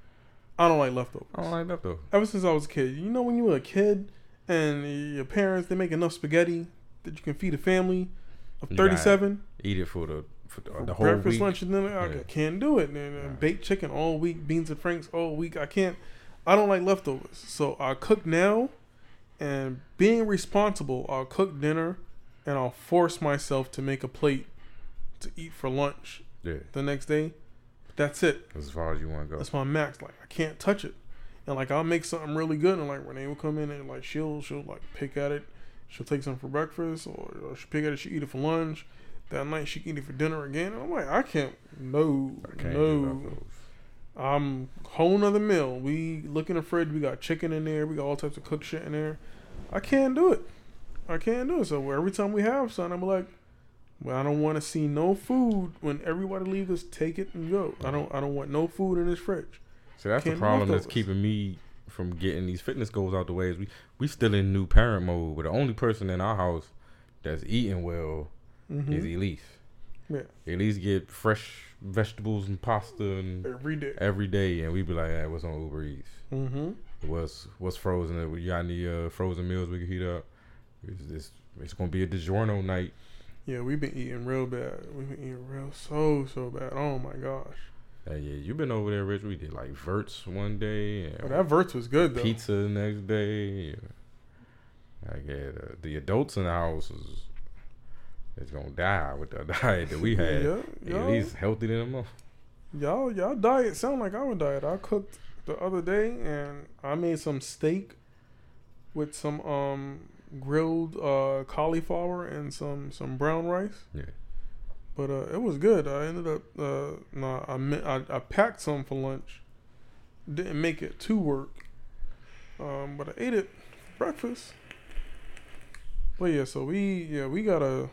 I don't like leftovers. I don't like leftovers. Ever since I was a kid. You know when you were a kid and your parents, they make enough spaghetti that you can feed a family of thirty-seven? Eat it for the for the, for the whole breakfast, week. lunch, and dinner. I yeah. can't do it. And, and right. baked chicken all week, beans and franks all week. I can't. I don't like leftovers. So I cook now, and being responsible, I'll cook dinner, and I'll force myself to make a plate to eat for lunch yeah. the next day. That's it. That's as far as you want to go. That's my max. Like, I can't touch it. And like, I'll make something really good, and like Renee will come in and like she'll she'll like pick at it. She'll take some for breakfast, or, or she'll pick at it. She'll eat it for lunch. That night she can eat it for dinner again. And I'm like, I can't. No, I can't no. I'm whole nother meal. We look in the fridge. We got chicken in there. We got all types of cooked shit in there. I can't do it. I can't do it. So every time we have something, I'm like, well, I don't want to see no food when everybody leaves us. Take it and go. I don't. I don't want no food in this fridge. So that's Can't the problem that's leftovers. keeping me from getting these fitness goals out the way. Is we we still in new parent mode, but the only person in our house that's eating well mm-hmm. is Elise. Yeah. Elise get fresh vegetables and pasta and Every day. every day, and we be like, hey, what's on Uber Eats? Mm-hmm. What's what's frozen? You got any uh, frozen meals we can heat up? It's, it's, it's gonna be a DiGiorno night. Yeah, we've been eating real bad. We've been eating real so so bad. Oh my gosh. Hey, yeah, you been over there, Rich. We did like Verts one day. And Oh, that Verts was good though. pizza the next day. Like, yeah, the, the adults in the house is is gonna die with the diet that we had. Yeah, At y'all, least healthy than them. y'all, y'all diet sound like our diet. I cooked the other day and I made some steak with some um grilled uh cauliflower and some some brown rice. Yeah. But uh, it was good. I ended up, uh, nah, I, me- I I packed some for lunch. Didn't make it to work. Um, but I ate it for breakfast. But yeah, so we, yeah, we got a,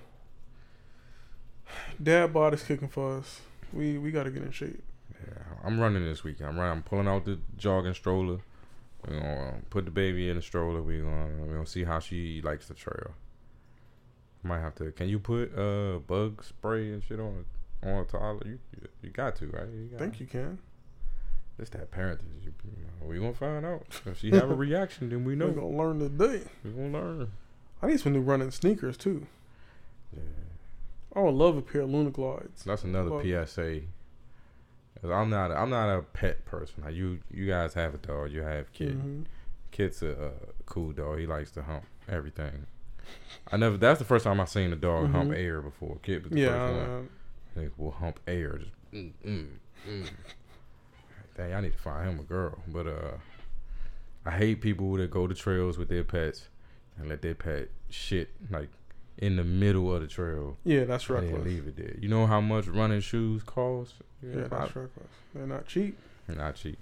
dad bod is kicking for us. We we got to get in shape. Yeah, I'm running this weekend. I'm running. I'm pulling out the jogging stroller. We're gonna put the baby in the stroller. We're gonna we're gonna see how she likes the trail. Might have to. Can you put uh bug spray and shit on on a toddler? You you got to, right? You I think you can. It's that parenting. You, we gonna find out. If she have a reaction, then we know. We're gonna learn today. We gonna learn. I need some new running sneakers too. Yeah. I would love a pair of Luna Glides. That's another Fuck. P S A. Cause I'm not. I'm not a pet person. Like you. You guys have a dog. You have kids. Mm-hmm. Kid's a uh, cool dog. He likes to hump everything. I never. That's the first time I seen a dog Mm-hmm. hump air before. Kid was the Yeah, first uh, one. They will hump air. Just mm, mm, mm. Dang, I need to find him a girl. But uh, I hate people that go to trails with their pets and let their pet shit like in the middle of the trail. yeah, that's And then reckless. leave it there. You know how much running shoes cost? Yeah, that's reckless. They're not cheap. Not cheap.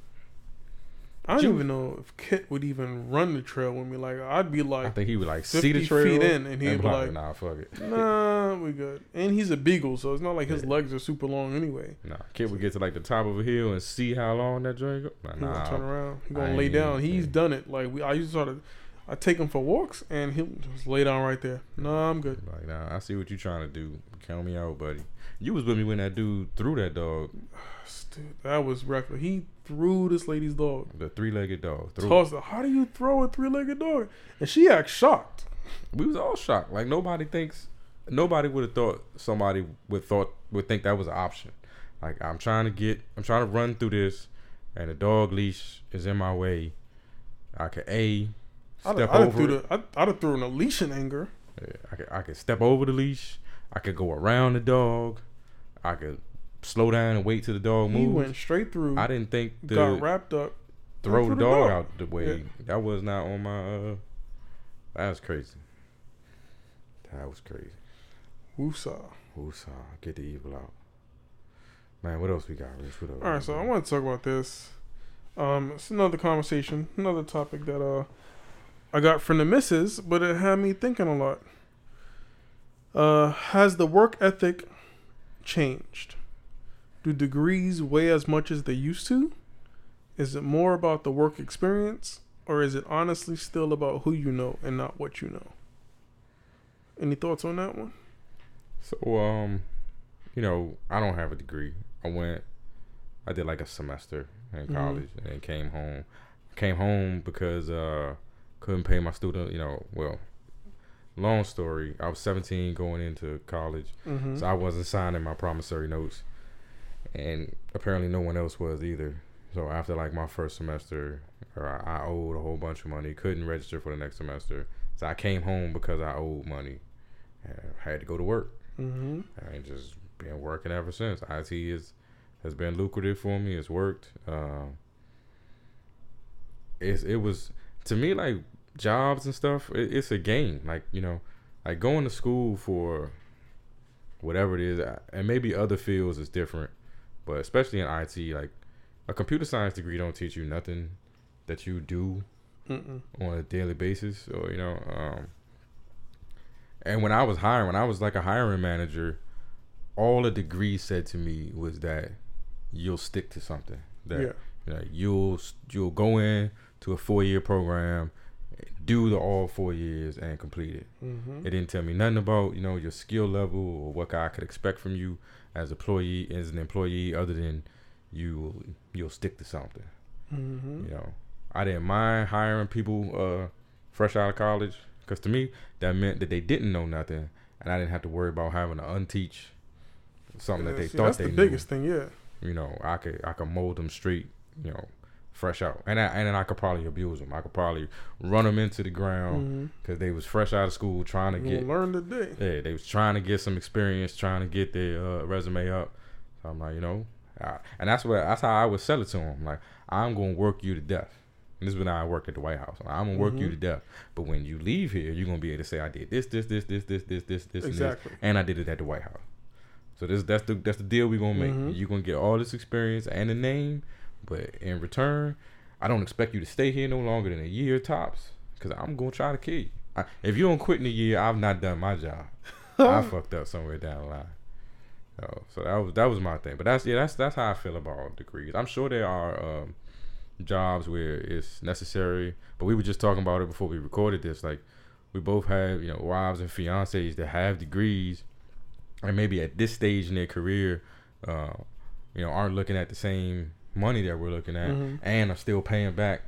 I don't Cheap. even know if Kit would even run the trail with me. Like, I'd be I like think he would like see fifty the trail feet in, and he'd be be like, "Nah, fuck it." nah, we good. And he's a beagle, so it's not like his Yeah. legs are super long anyway. Nah, kid would get to like the top of a hill and see how long that joint go. Nah, He gonna nah. turn around. He I gonna lay ain't down. even- He's done it. Like we, I used to sort of, I take him for walks, and he'll just lay down right there. No, I'm good. Like, nah, I see what you trying to do. Count me out, buddy. You was with me when that dude threw that dog, Dude, that was reckless. He threw this lady's dog. the three-legged dog. Threw. Tossed her. How do you throw a three-legged dog? And she act shocked. We was all shocked. Like nobody thinks, nobody would have thought somebody would thought would think that was an option. Like I'm trying to get, I'm trying to run through this, and the dog leash is in my way. I could a I'd, step I'd over. threw it. the, I'd, I'd have thrown a leash in anger. Yeah, I could, I could step over the leash. I could go around the dog. I could slow down and wait till the dog He moves. went straight through. I didn't think the got wrapped up. throw the went for dog, the dog. out the way. Yeah. That was not on my. Uh, that was crazy. That was crazy. Woosah. Woosah. Get the evil out. Man, what else we got, Rich? What else? All right, so I want to talk about this. Um, it's another conversation, another topic that uh I got from the missus, but it had me thinking a lot. Uh, has the work ethic changed? Do degrees weigh as much as they used to? Is it more about the work experience, or is it honestly still about who you know and not what you know? Any thoughts on that one? So, um, you know, I don't have a degree. I went, I did like a semester in college mm-hmm. and then came home. Came home because uh, couldn't pay my student, you know, well, long story. I was seventeen going into college, mm-hmm. so I wasn't signing my promissory notes. And apparently no one else was either. So after like my first semester, or I, I owed a whole bunch of money, couldn't register for the next semester. So I came home because I owed money. I had to go to work. Mm-hmm. And just been working ever since. I T is, has been lucrative for me. It's worked. Uh, it's, it was, to me, like jobs and stuff, it, it's a game. Like, you know, like going to school for whatever it is, and maybe other fields is different, but especially in I T, like a computer science degree don't teach you nothing that you do Mm-mm. on a daily basis, or, you know, um, and when I was hiring, when I was like a hiring manager, all the degree said to me was that you'll stick to something. That yeah. you know, you'll you'll go in to a four year program, do the all four years and complete it. Mm-hmm. It didn't tell me nothing about, you know, your skill level or what I could expect from you as employee as an employee, other than you you'll stick to something. Mm-hmm. You know, I didn't mind hiring people uh, fresh out of college. Because to me, that meant that they didn't know nothing, and I didn't have to worry about having to unteach something yeah, that they see, thought that's they the knew. biggest thing, yeah. You know, I could I could mold them straight, you know, fresh out, and I, and then I could probably abuse them. I could probably run them into the ground because mm-hmm. they was fresh out of school trying to you get learn today. Yeah, they was trying to get some experience, trying to get their uh, resume up. So I'm like, you know, I, and that's what that's how I would sell it to them. Like, I'm gonna work you to death. And this is when I worked at the White House. I'm gonna work mm-hmm. you to death. But when you leave here, you're gonna be able to say, I did this, this, this, this, this, this, this, this, exactly. and this, and I did it at the White House. So this that's the that's the deal we're gonna make. Mm-hmm. You're gonna get all this experience and a name, but in return, I don't expect you to stay here no longer than a year tops, because I'm gonna try to kill you. I, if you don't quit in a year, I've not done my job. I fucked up somewhere down the line. So, so that was that was my thing. But that's yeah, that's that's how I feel about degrees. I'm sure there are um, jobs where it's necessary, but we were just talking about it before we recorded this. Like, we both have, you know, wives and fiancés that have degrees, and maybe at this stage in their career, uh, you know, aren't looking at the same money that we're looking at, mm-hmm. and are still paying back.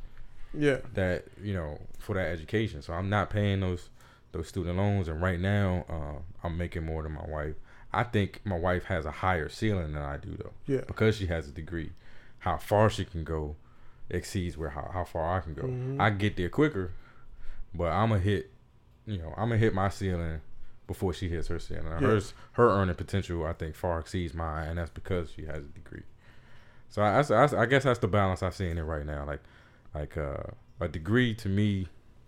Yeah. That, you know, for that education. So I'm not paying those those student loans, and right now uh, I'm making more than my wife. I think my wife has a higher ceiling than I do, though. Yeah. Because she has a degree. How far she can go exceeds where how, how far I can go. Mm-hmm. I get there quicker, but I'm gonna hit, you know, I'm gonna hit my ceiling before she hits her ceiling. Yeah. Hers, her earning potential, I think, far exceeds mine, and that's because she has a degree. So I, I, I guess that's the balance I see in it right now. Like, like uh, a degree to me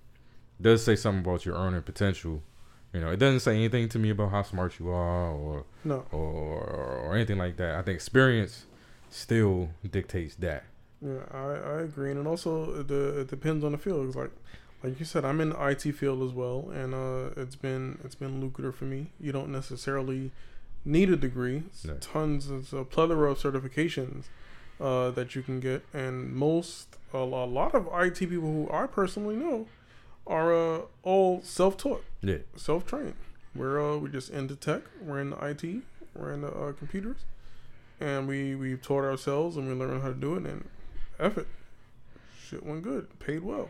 does say something about your earning potential. You know, it doesn't say anything to me about how smart you are or no. or, or or anything like that. I think experience still dictates that. Yeah, I, I agree, and also it, uh, it depends on the field. It's like like you said, I'm in the I T field as well, and uh, it's been it's been lucrative for me. You don't necessarily need a degree. No. Tons, it's a plethora of certifications uh, that you can get, and most a, a lot of I T people who I personally know are uh, all self-taught, yeah, self-trained. We're uh, we just into tech. We're in the I T. We're in the uh, computers, and we we've taught ourselves and we learned how to do it. And F it, shit went good, paid well.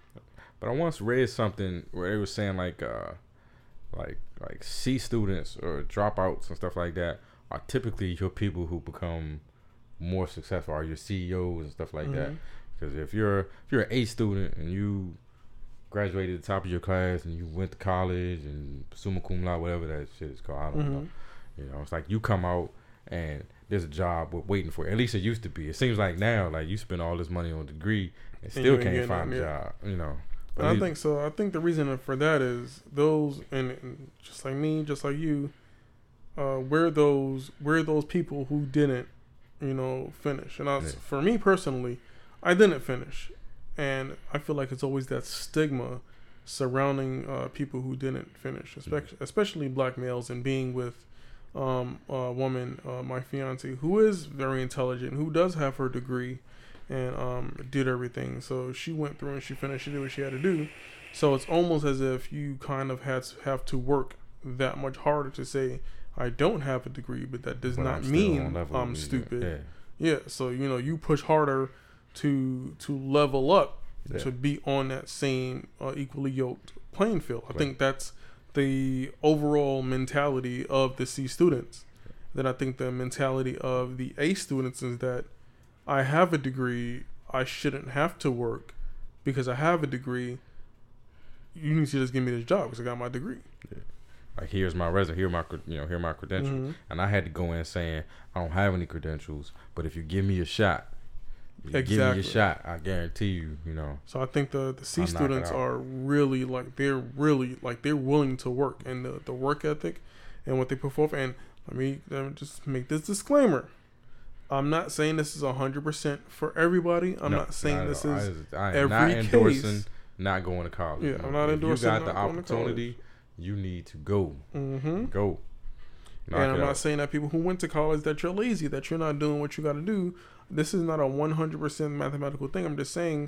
But I once read something where they were saying like uh, like like C students or dropouts and stuff like that are typically your people who become more successful, are your C E Os and stuff like mm-hmm. that. Because if you're if you're an A student and you graduated at the top of your class and you went to college and summa cum laude, whatever that shit is called, I don't mm-hmm. know. You know, it's like you come out and there's a job waiting for you. At least it used to be. It seems like now, like you spend all this money on a degree and still can't find a job. You know, And I think so. I think the reason for that is those, and, and just like me, just like you, uh, we're those we're those people who didn't, you know, finish. And I was, Yeah. for me personally, I didn't finish, and I feel like it's always that stigma surrounding uh, people who didn't finish, especially especially black males, and being with um, a woman, uh, my fiance, who is very intelligent, who does have her degree. And um, did everything. So she went through and she finished. She did what she had to do. So it's almost as if you kind of had to have to work that much harder to say, I don't have a degree, but that does But not I'm still mean on level I'm with you. stupid. Yeah. Yeah. So you know, you push harder to to level up Yeah. to be on that same uh, equally yoked playing field. I Right. think that's the overall mentality of the C students. Then I think the mentality of the A students is that I have a degree, I shouldn't have to work because I have a degree. You need to just give me this job because I got my degree. Yeah. Like, here's my resume, here my cred- you know, here my credentials, Mhm. and I had to go in saying I don't have any credentials, but if you give me a shot, you give me Exactly. a shot, I guarantee you, you know. So I think the, the C I'll knock it students out. are really like they're really like they're willing to work, and the, the work ethic and what they put forth. And let me, let me just make this disclaimer. I'm not saying this is one hundred percent for everybody. I'm No, not saying at this all. is I, just- I am every not endorsing case. not going to college. Yeah, you know. I'm not if endorsing you got not the going to opportunity, you need to go. Mm-hmm. Go. Knock And I'm it not out. saying that people who went to college that you're lazy, that you're not doing what you got to do. This is not a one hundred percent mathematical thing. I'm just saying,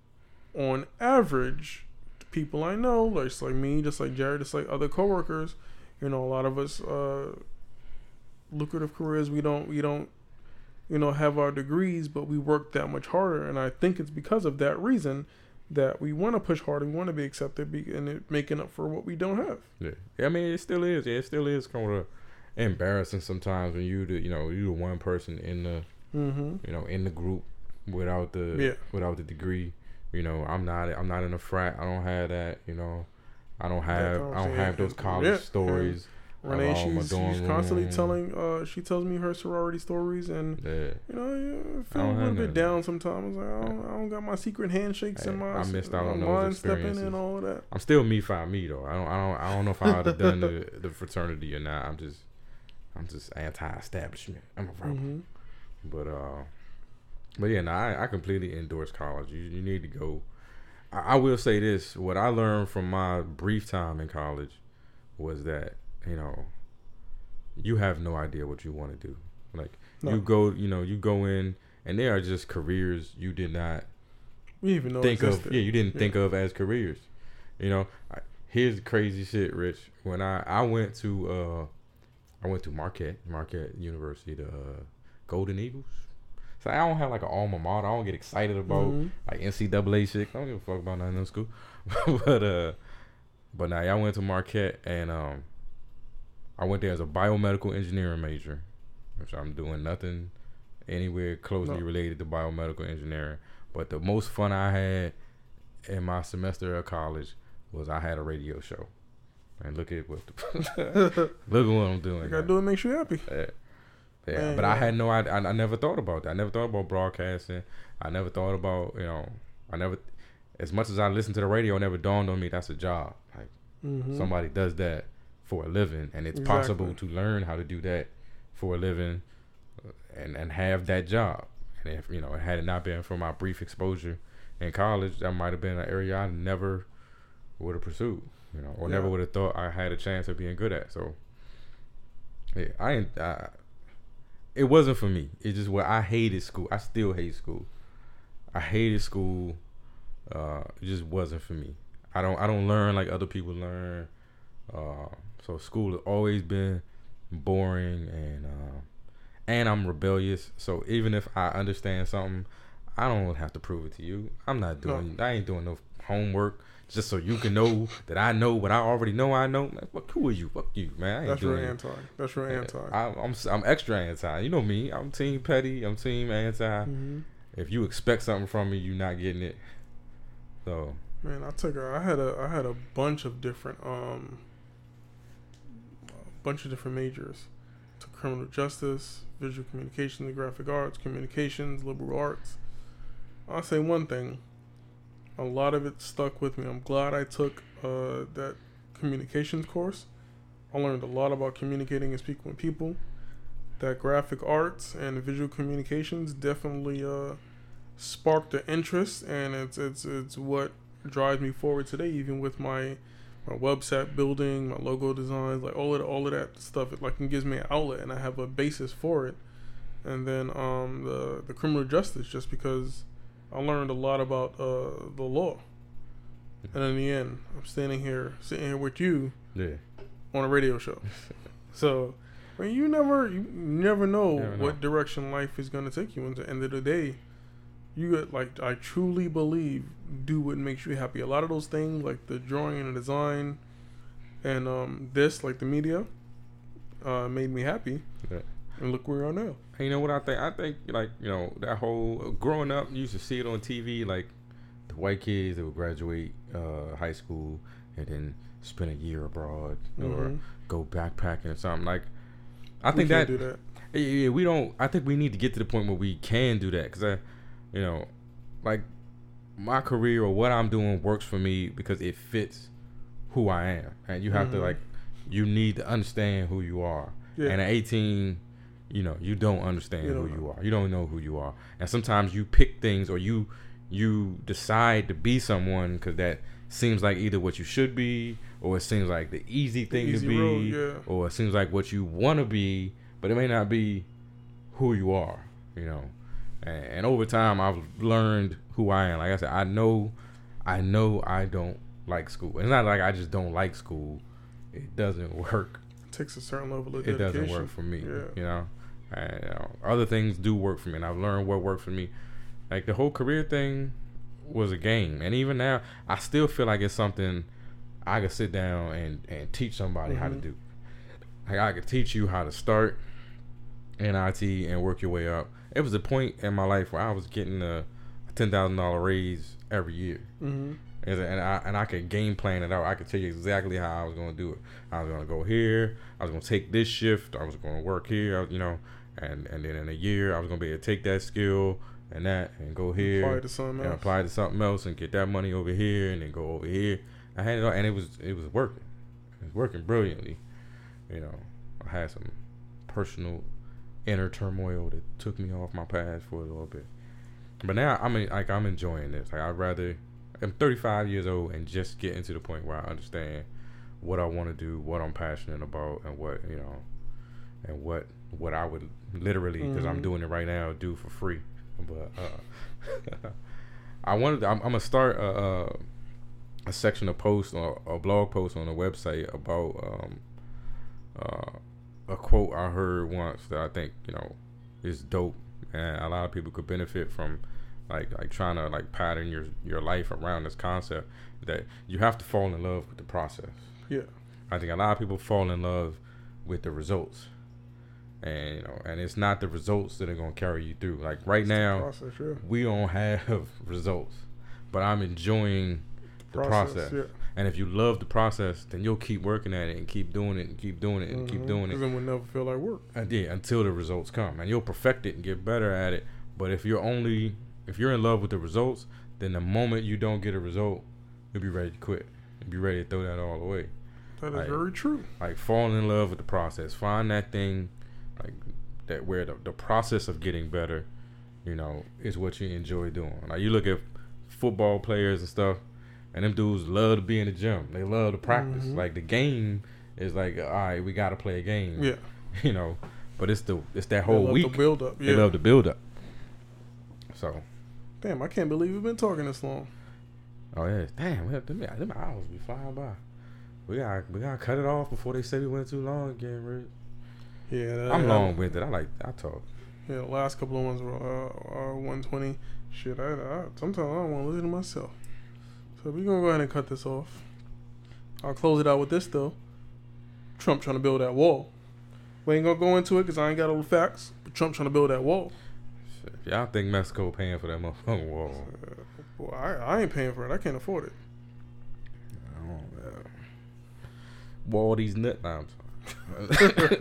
on average, people I know, just like me, just like Jared, just like other coworkers, you know, a lot of us, uh, lucrative careers, we don't, we don't, you know, have our degrees, but we work that much harder. And I think it's because of that reason that we want to push harder, we want to be accepted, be, and it making up for what we don't have. Yeah. Yeah, I mean, it still is. Yeah, it still is kind of embarrassing sometimes when you, the, you know, you the one person in the, Mm-hmm. you know, in the group without the, Yeah. without the degree. You know, I'm not, I'm not in a frat. I don't have that. You know, I don't have, I don't have those college Yeah. stories. Renee, around my she's, dorm she's constantly room. telling, uh, she tells me her sorority stories, and Yeah. you know, yeah, I I feel a don't little have bit none. down sometimes. Like, I don't, I don't got my secret handshakes Hey, and my, I missed out my on those mind stepping experiences. and all of that. I'm still me find me though. I don't, I don't, I don't know if I would have done the, the fraternity or not. I'm just, I'm just anti-establishment. I'm a rebel. Mm-hmm. But uh, but yeah, no, I, I completely endorse college. You, you need to go. I, I will say this: what I learned from my brief time in college was that, you know, you have no idea what you want to do. Like No. you go, you know, you go in, and there are just careers you did not We even know think existed. of. Yeah, you didn't Yeah. think of as careers. You know, I, here's the crazy shit, Rich. When I I went to uh, I went to Marquette, Marquette University, the uh, Golden Eagles. So I don't have like an alma mater. I don't get excited about Mhm. like N C double A shit. I don't give a fuck about nothing in school. but uh, but now I went to Marquette, and um, I went there as a biomedical engineering major, which I'm doing nothing anywhere closely No. related to biomedical engineering. But the most fun I had in my semester of college was I had a radio show. And look at what the, look at what I'm doing. I gotta now. do it, make sure you're happy. Yeah, yeah. Man, but I yeah. had no idea. I, I never thought about that. I never thought about broadcasting. I never thought about, you know, I never, as much as I listened to the radio, it never dawned on me that's a job. Like Mm-hmm. somebody does that for a living, and it's Exactly. possible to learn how to do that for a living, uh, and and have that job. And if you know, had it not been for my brief exposure in college, that might have been an area I never would have pursued. You know, or Yeah. never would have thought I had a chance of being good at. So, yeah, I ain't. I, it wasn't for me. It's just what I hated school. I still hate school. I hated school. Uh, it just wasn't for me. I don't. I don't learn like other people learn. Uh, so school has always been boring, and uh, and I'm rebellious. So even if I understand something, I don't have to prove it to you. I'm not doing. I ain't doing no homework just so you can know that I know what I already know. I know. Man, fuck, who are you? Fuck you, man. I ain't That's real doing it. anti. That's real Yeah, anti. I, I'm I'm extra anti. You know me. I'm team petty. I'm team anti. Mm-hmm. If you expect something from me, you're not getting it. So Man, I took a, I had a, I had a bunch of different, um, a bunch of different majors. Took criminal justice, visual communications, and graphic arts, communications, liberal arts. I'll say one thing: a lot of it stuck with me. I'm glad I took uh, that communications course. I learned a lot about communicating and speaking with people. That graphic arts and visual communications definitely uh, sparked the interest, and it's it's it's what drives me forward today, even with my my website building, my logo designs, like all of the, all of that stuff. It like it gives me an outlet, and I have a basis for it. And then um, the the criminal justice, just because I learned a lot about uh, the law. And in the end, I'm standing here, sitting here with you, Yeah. on a radio show. So, I mean, you never, you never know, Never know. what direction life is going to take you. And at the end of the day, you get, like, I truly believe, do what makes you happy. A lot of those things, like the drawing and the design, and um, this, like the media, uh, made me happy. Yeah. And look where we are now. And you know what I think? I think, like, you know, that whole growing up, you used to see it on T V, like the white kids that would graduate uh, high school and then spend a year abroad or Mm-hmm. go backpacking or something. Like, I We think can't that, do that. Yeah, yeah, we don't. I think we need to get to the point where we can do that, because I, you know, like my career or what I'm doing works for me because it fits who I am, and you have Mhm. to like, you need to understand who you are. Yeah. And at eighteen, you know, you don't understand You who don't you know. are. You don't know who you are, and sometimes you pick things or you you decide to be someone because that seems like either what you should be, or it seems like the easy thing easy to be, road, yeah. or it seems like what you want to be, but it may not be who you are, you know. And, and over time, I've learned who I am. Like I said, I know, I know I don't like school. It's not like I just don't like school. It doesn't work. It takes a certain level of It dedication. doesn't work for me. Yeah. You know, and, you know, other things do work for me, and I've learned what worked for me. Like the whole career thing was a game, and even now, I still feel like it's something I could sit down and, and teach somebody how to Mhm. do. Like I could teach you how to start in I T and work your way up. It was a point in my life where I was getting a ten thousand dollar raise every year, Mm-hmm. and and I and I could game plan it out. I could tell you exactly how I was going to do it. I was going to go here. I was going to take this shift. I was going to work here. You know, and and then in a year I was going to be able to take that skill and that and go here. Apply it to something and else. apply it to something else and get that money over here and then go over here. I had it all, and it was it was working. It was working brilliantly. You know, I had some personal inner turmoil that took me off my path for a little bit. But now I'm in, like I'm enjoying this. Like I'd rather I'm thirty-five years old and just getting to the point where I understand what I want to do, what I'm passionate about, and what you know, and what what I would literally, because I'm Mhm. doing it right now, do for free. But uh, I wanted. I'm, I'm gonna start a, a, a section of post or a blog post on the website about um, uh, a quote I heard once that I think you know is dope, and a lot of people could benefit from, like like trying to like pattern your your life around this concept that you have to fall in love with the process. Yeah. I think a lot of people fall in love with the results, and you know, and it's not the results that are gonna carry you through. Like right It's the now, process, yeah. we don't have results, but I'm enjoying the process. yeah. And if you love the process, then you'll keep working at it and keep doing it and keep doing it and keep doing it. Because then we'll never feel like work. And yeah, until the results come, and you'll perfect it and get better at it. But if you're only if you're in love with the results, then the moment you don't get a result, you'll be ready to quit. You'll be ready to throw that all away. That is Like- very true. Like fall in love with the process. Find that thing, like that where the the process of getting better, you know, is what you enjoy doing. Like you look at football players and stuff, and them dudes love to be in the gym. They love to practice. Mhm. Like the game is like, all right, we got to play a game. Yeah. You know, but it's the it's that They whole love week. the build up. They Yeah. love the build up. So, Damn, I can't believe we've been talking this long. oh yeah, damn, we have, them, them hours be flying by. We got we gotta cut it off before they say we went too long again, Rich. Yeah. That, I'm that- long with it. I like I talk. Yeah, the last couple of ones were uh, uh, one twenty. Shit, I, I sometimes I don't want to listen to myself. So we're gonna go ahead and cut this off. I'll close it out with this though. Trump trying to build that wall. We ain't gonna go into it because I ain't got all the facts. But Trump trying to build that wall. Shit, if y'all think Mexico paying for that motherfucking wall, Uh, boy, I, I ain't paying for it. I can't afford it. I don't know. Wall these nut. Nah, I'm sorry.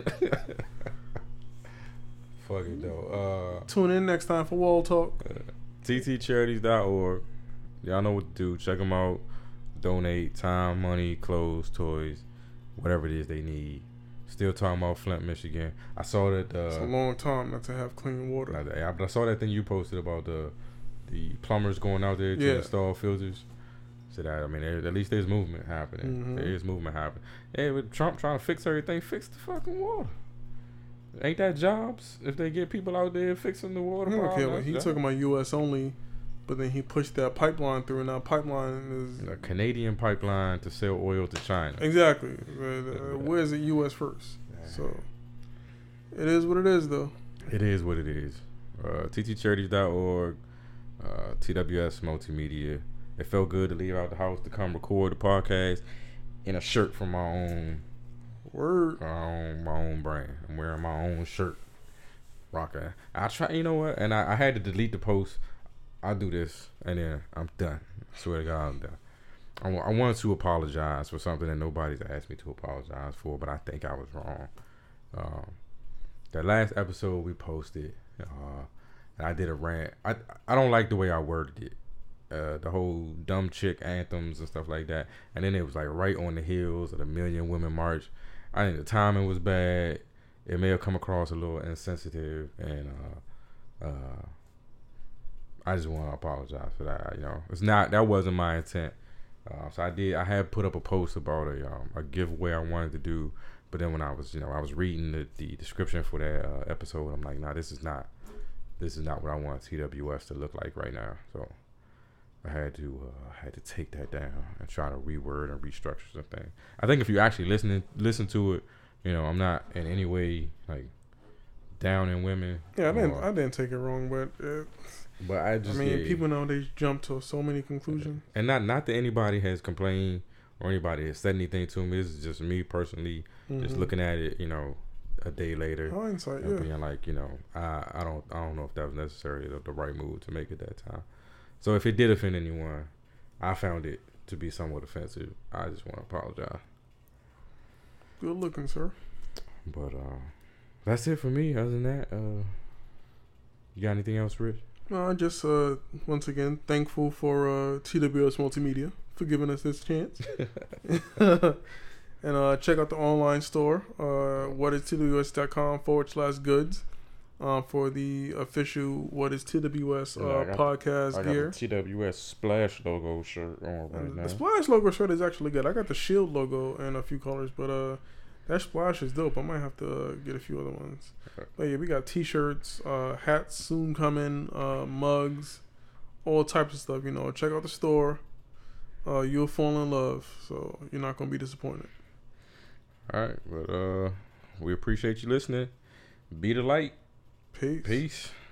Fuck it though. Uh, Tune in next time for Wall Talk. T T charities dot org. Y'all know what to do. Check them out. Donate time, money, clothes, toys, whatever it is they need. Still talking about Flint, Michigan. I saw that. Uh, It's a long time not to have clean water. I, I saw that thing you posted about the the plumbers going out there to Yeah. install filters. So that, I mean, there, at least there's movement happening. Mhm. There is movement happening. Hey, with Trump trying to fix everything, fix the fucking water. Ain't that jobs? If they get people out there fixing the water, I don't care. problem, What he that's talking about U S only, but then he pushed that pipeline through, and that pipeline is a Canadian pipeline to sell oil to China. exactly. But, uh, where's it U S first? So it is what it is, though. It is what it is. Uh, T T charities dot org, uh, T W S Multimedia. It felt good to leave out the house to come record the podcast in a shirt from my own, Word. my own, my own brand. I'm wearing my own shirt. Rocking. I try, you know what? And I, I had to delete the post. I'll do this, and then I'm done. I swear to God, I'm done. I, wa- I wanted to apologize for something that nobody's asked me to apologize for, but I think I was wrong. Um, that last episode we posted, uh, and I did a rant. I I don't like the way I worded it. Uh, the whole dumb chick anthems and stuff like that. And then it was like right on the heels of the Million Women March. I think the timing was bad. It may have come across a little insensitive, and uh, uh, I just want to apologize for that. You know, it's not that wasn't my intent. Uh, so I did. I had put up a post about a um, a giveaway I wanted to do, but then when I was, you know, I was reading the, the description for that uh, episode, I'm like, nah, this is not, this is not what I want T W S to look like right now. So I had to uh, had to take that down and try to reword and restructure something. I think if you actually listen listen to it, you know, I'm not in any way like down in women. Yeah, I didn't. or- I didn't take it wrong, but uh, but I I just mean, yeah. people nowadays jump to so many conclusions. And not not that anybody has complained or anybody has said anything to me. This is just me personally, just Mhm. looking at it, you know, a day later, Hindsight, and yeah. being like, you know, I I don't I don't know if that was necessarily the, the right move to make at that time. So if it did offend anyone, I found it to be somewhat offensive. I just want to apologize. Good looking, sir. But uh, that's it for me. Other than that, uh, you got anything else, Rich? No, I just uh, once again thankful for uh, T W S Multimedia for giving us this chance. And uh, check out the online store, uh, what is T W S dot com forward slash goods, uh, for the official What is T W S uh, Yeah, I got- podcast gear. T W S Splash logo shirt on right And now. the Splash logo shirt is actually good. I got the Shield logo in a few colors, but uh, that Splash is dope. I might have to uh, get a few other ones. Okay. But yeah, we got T-shirts, uh, hats soon coming, uh, mugs, all types of stuff. You know, check out the store. Uh, you'll fall in love, so you're not gonna be disappointed. All right, but uh, we appreciate you listening. Be the light. Peace. Peace.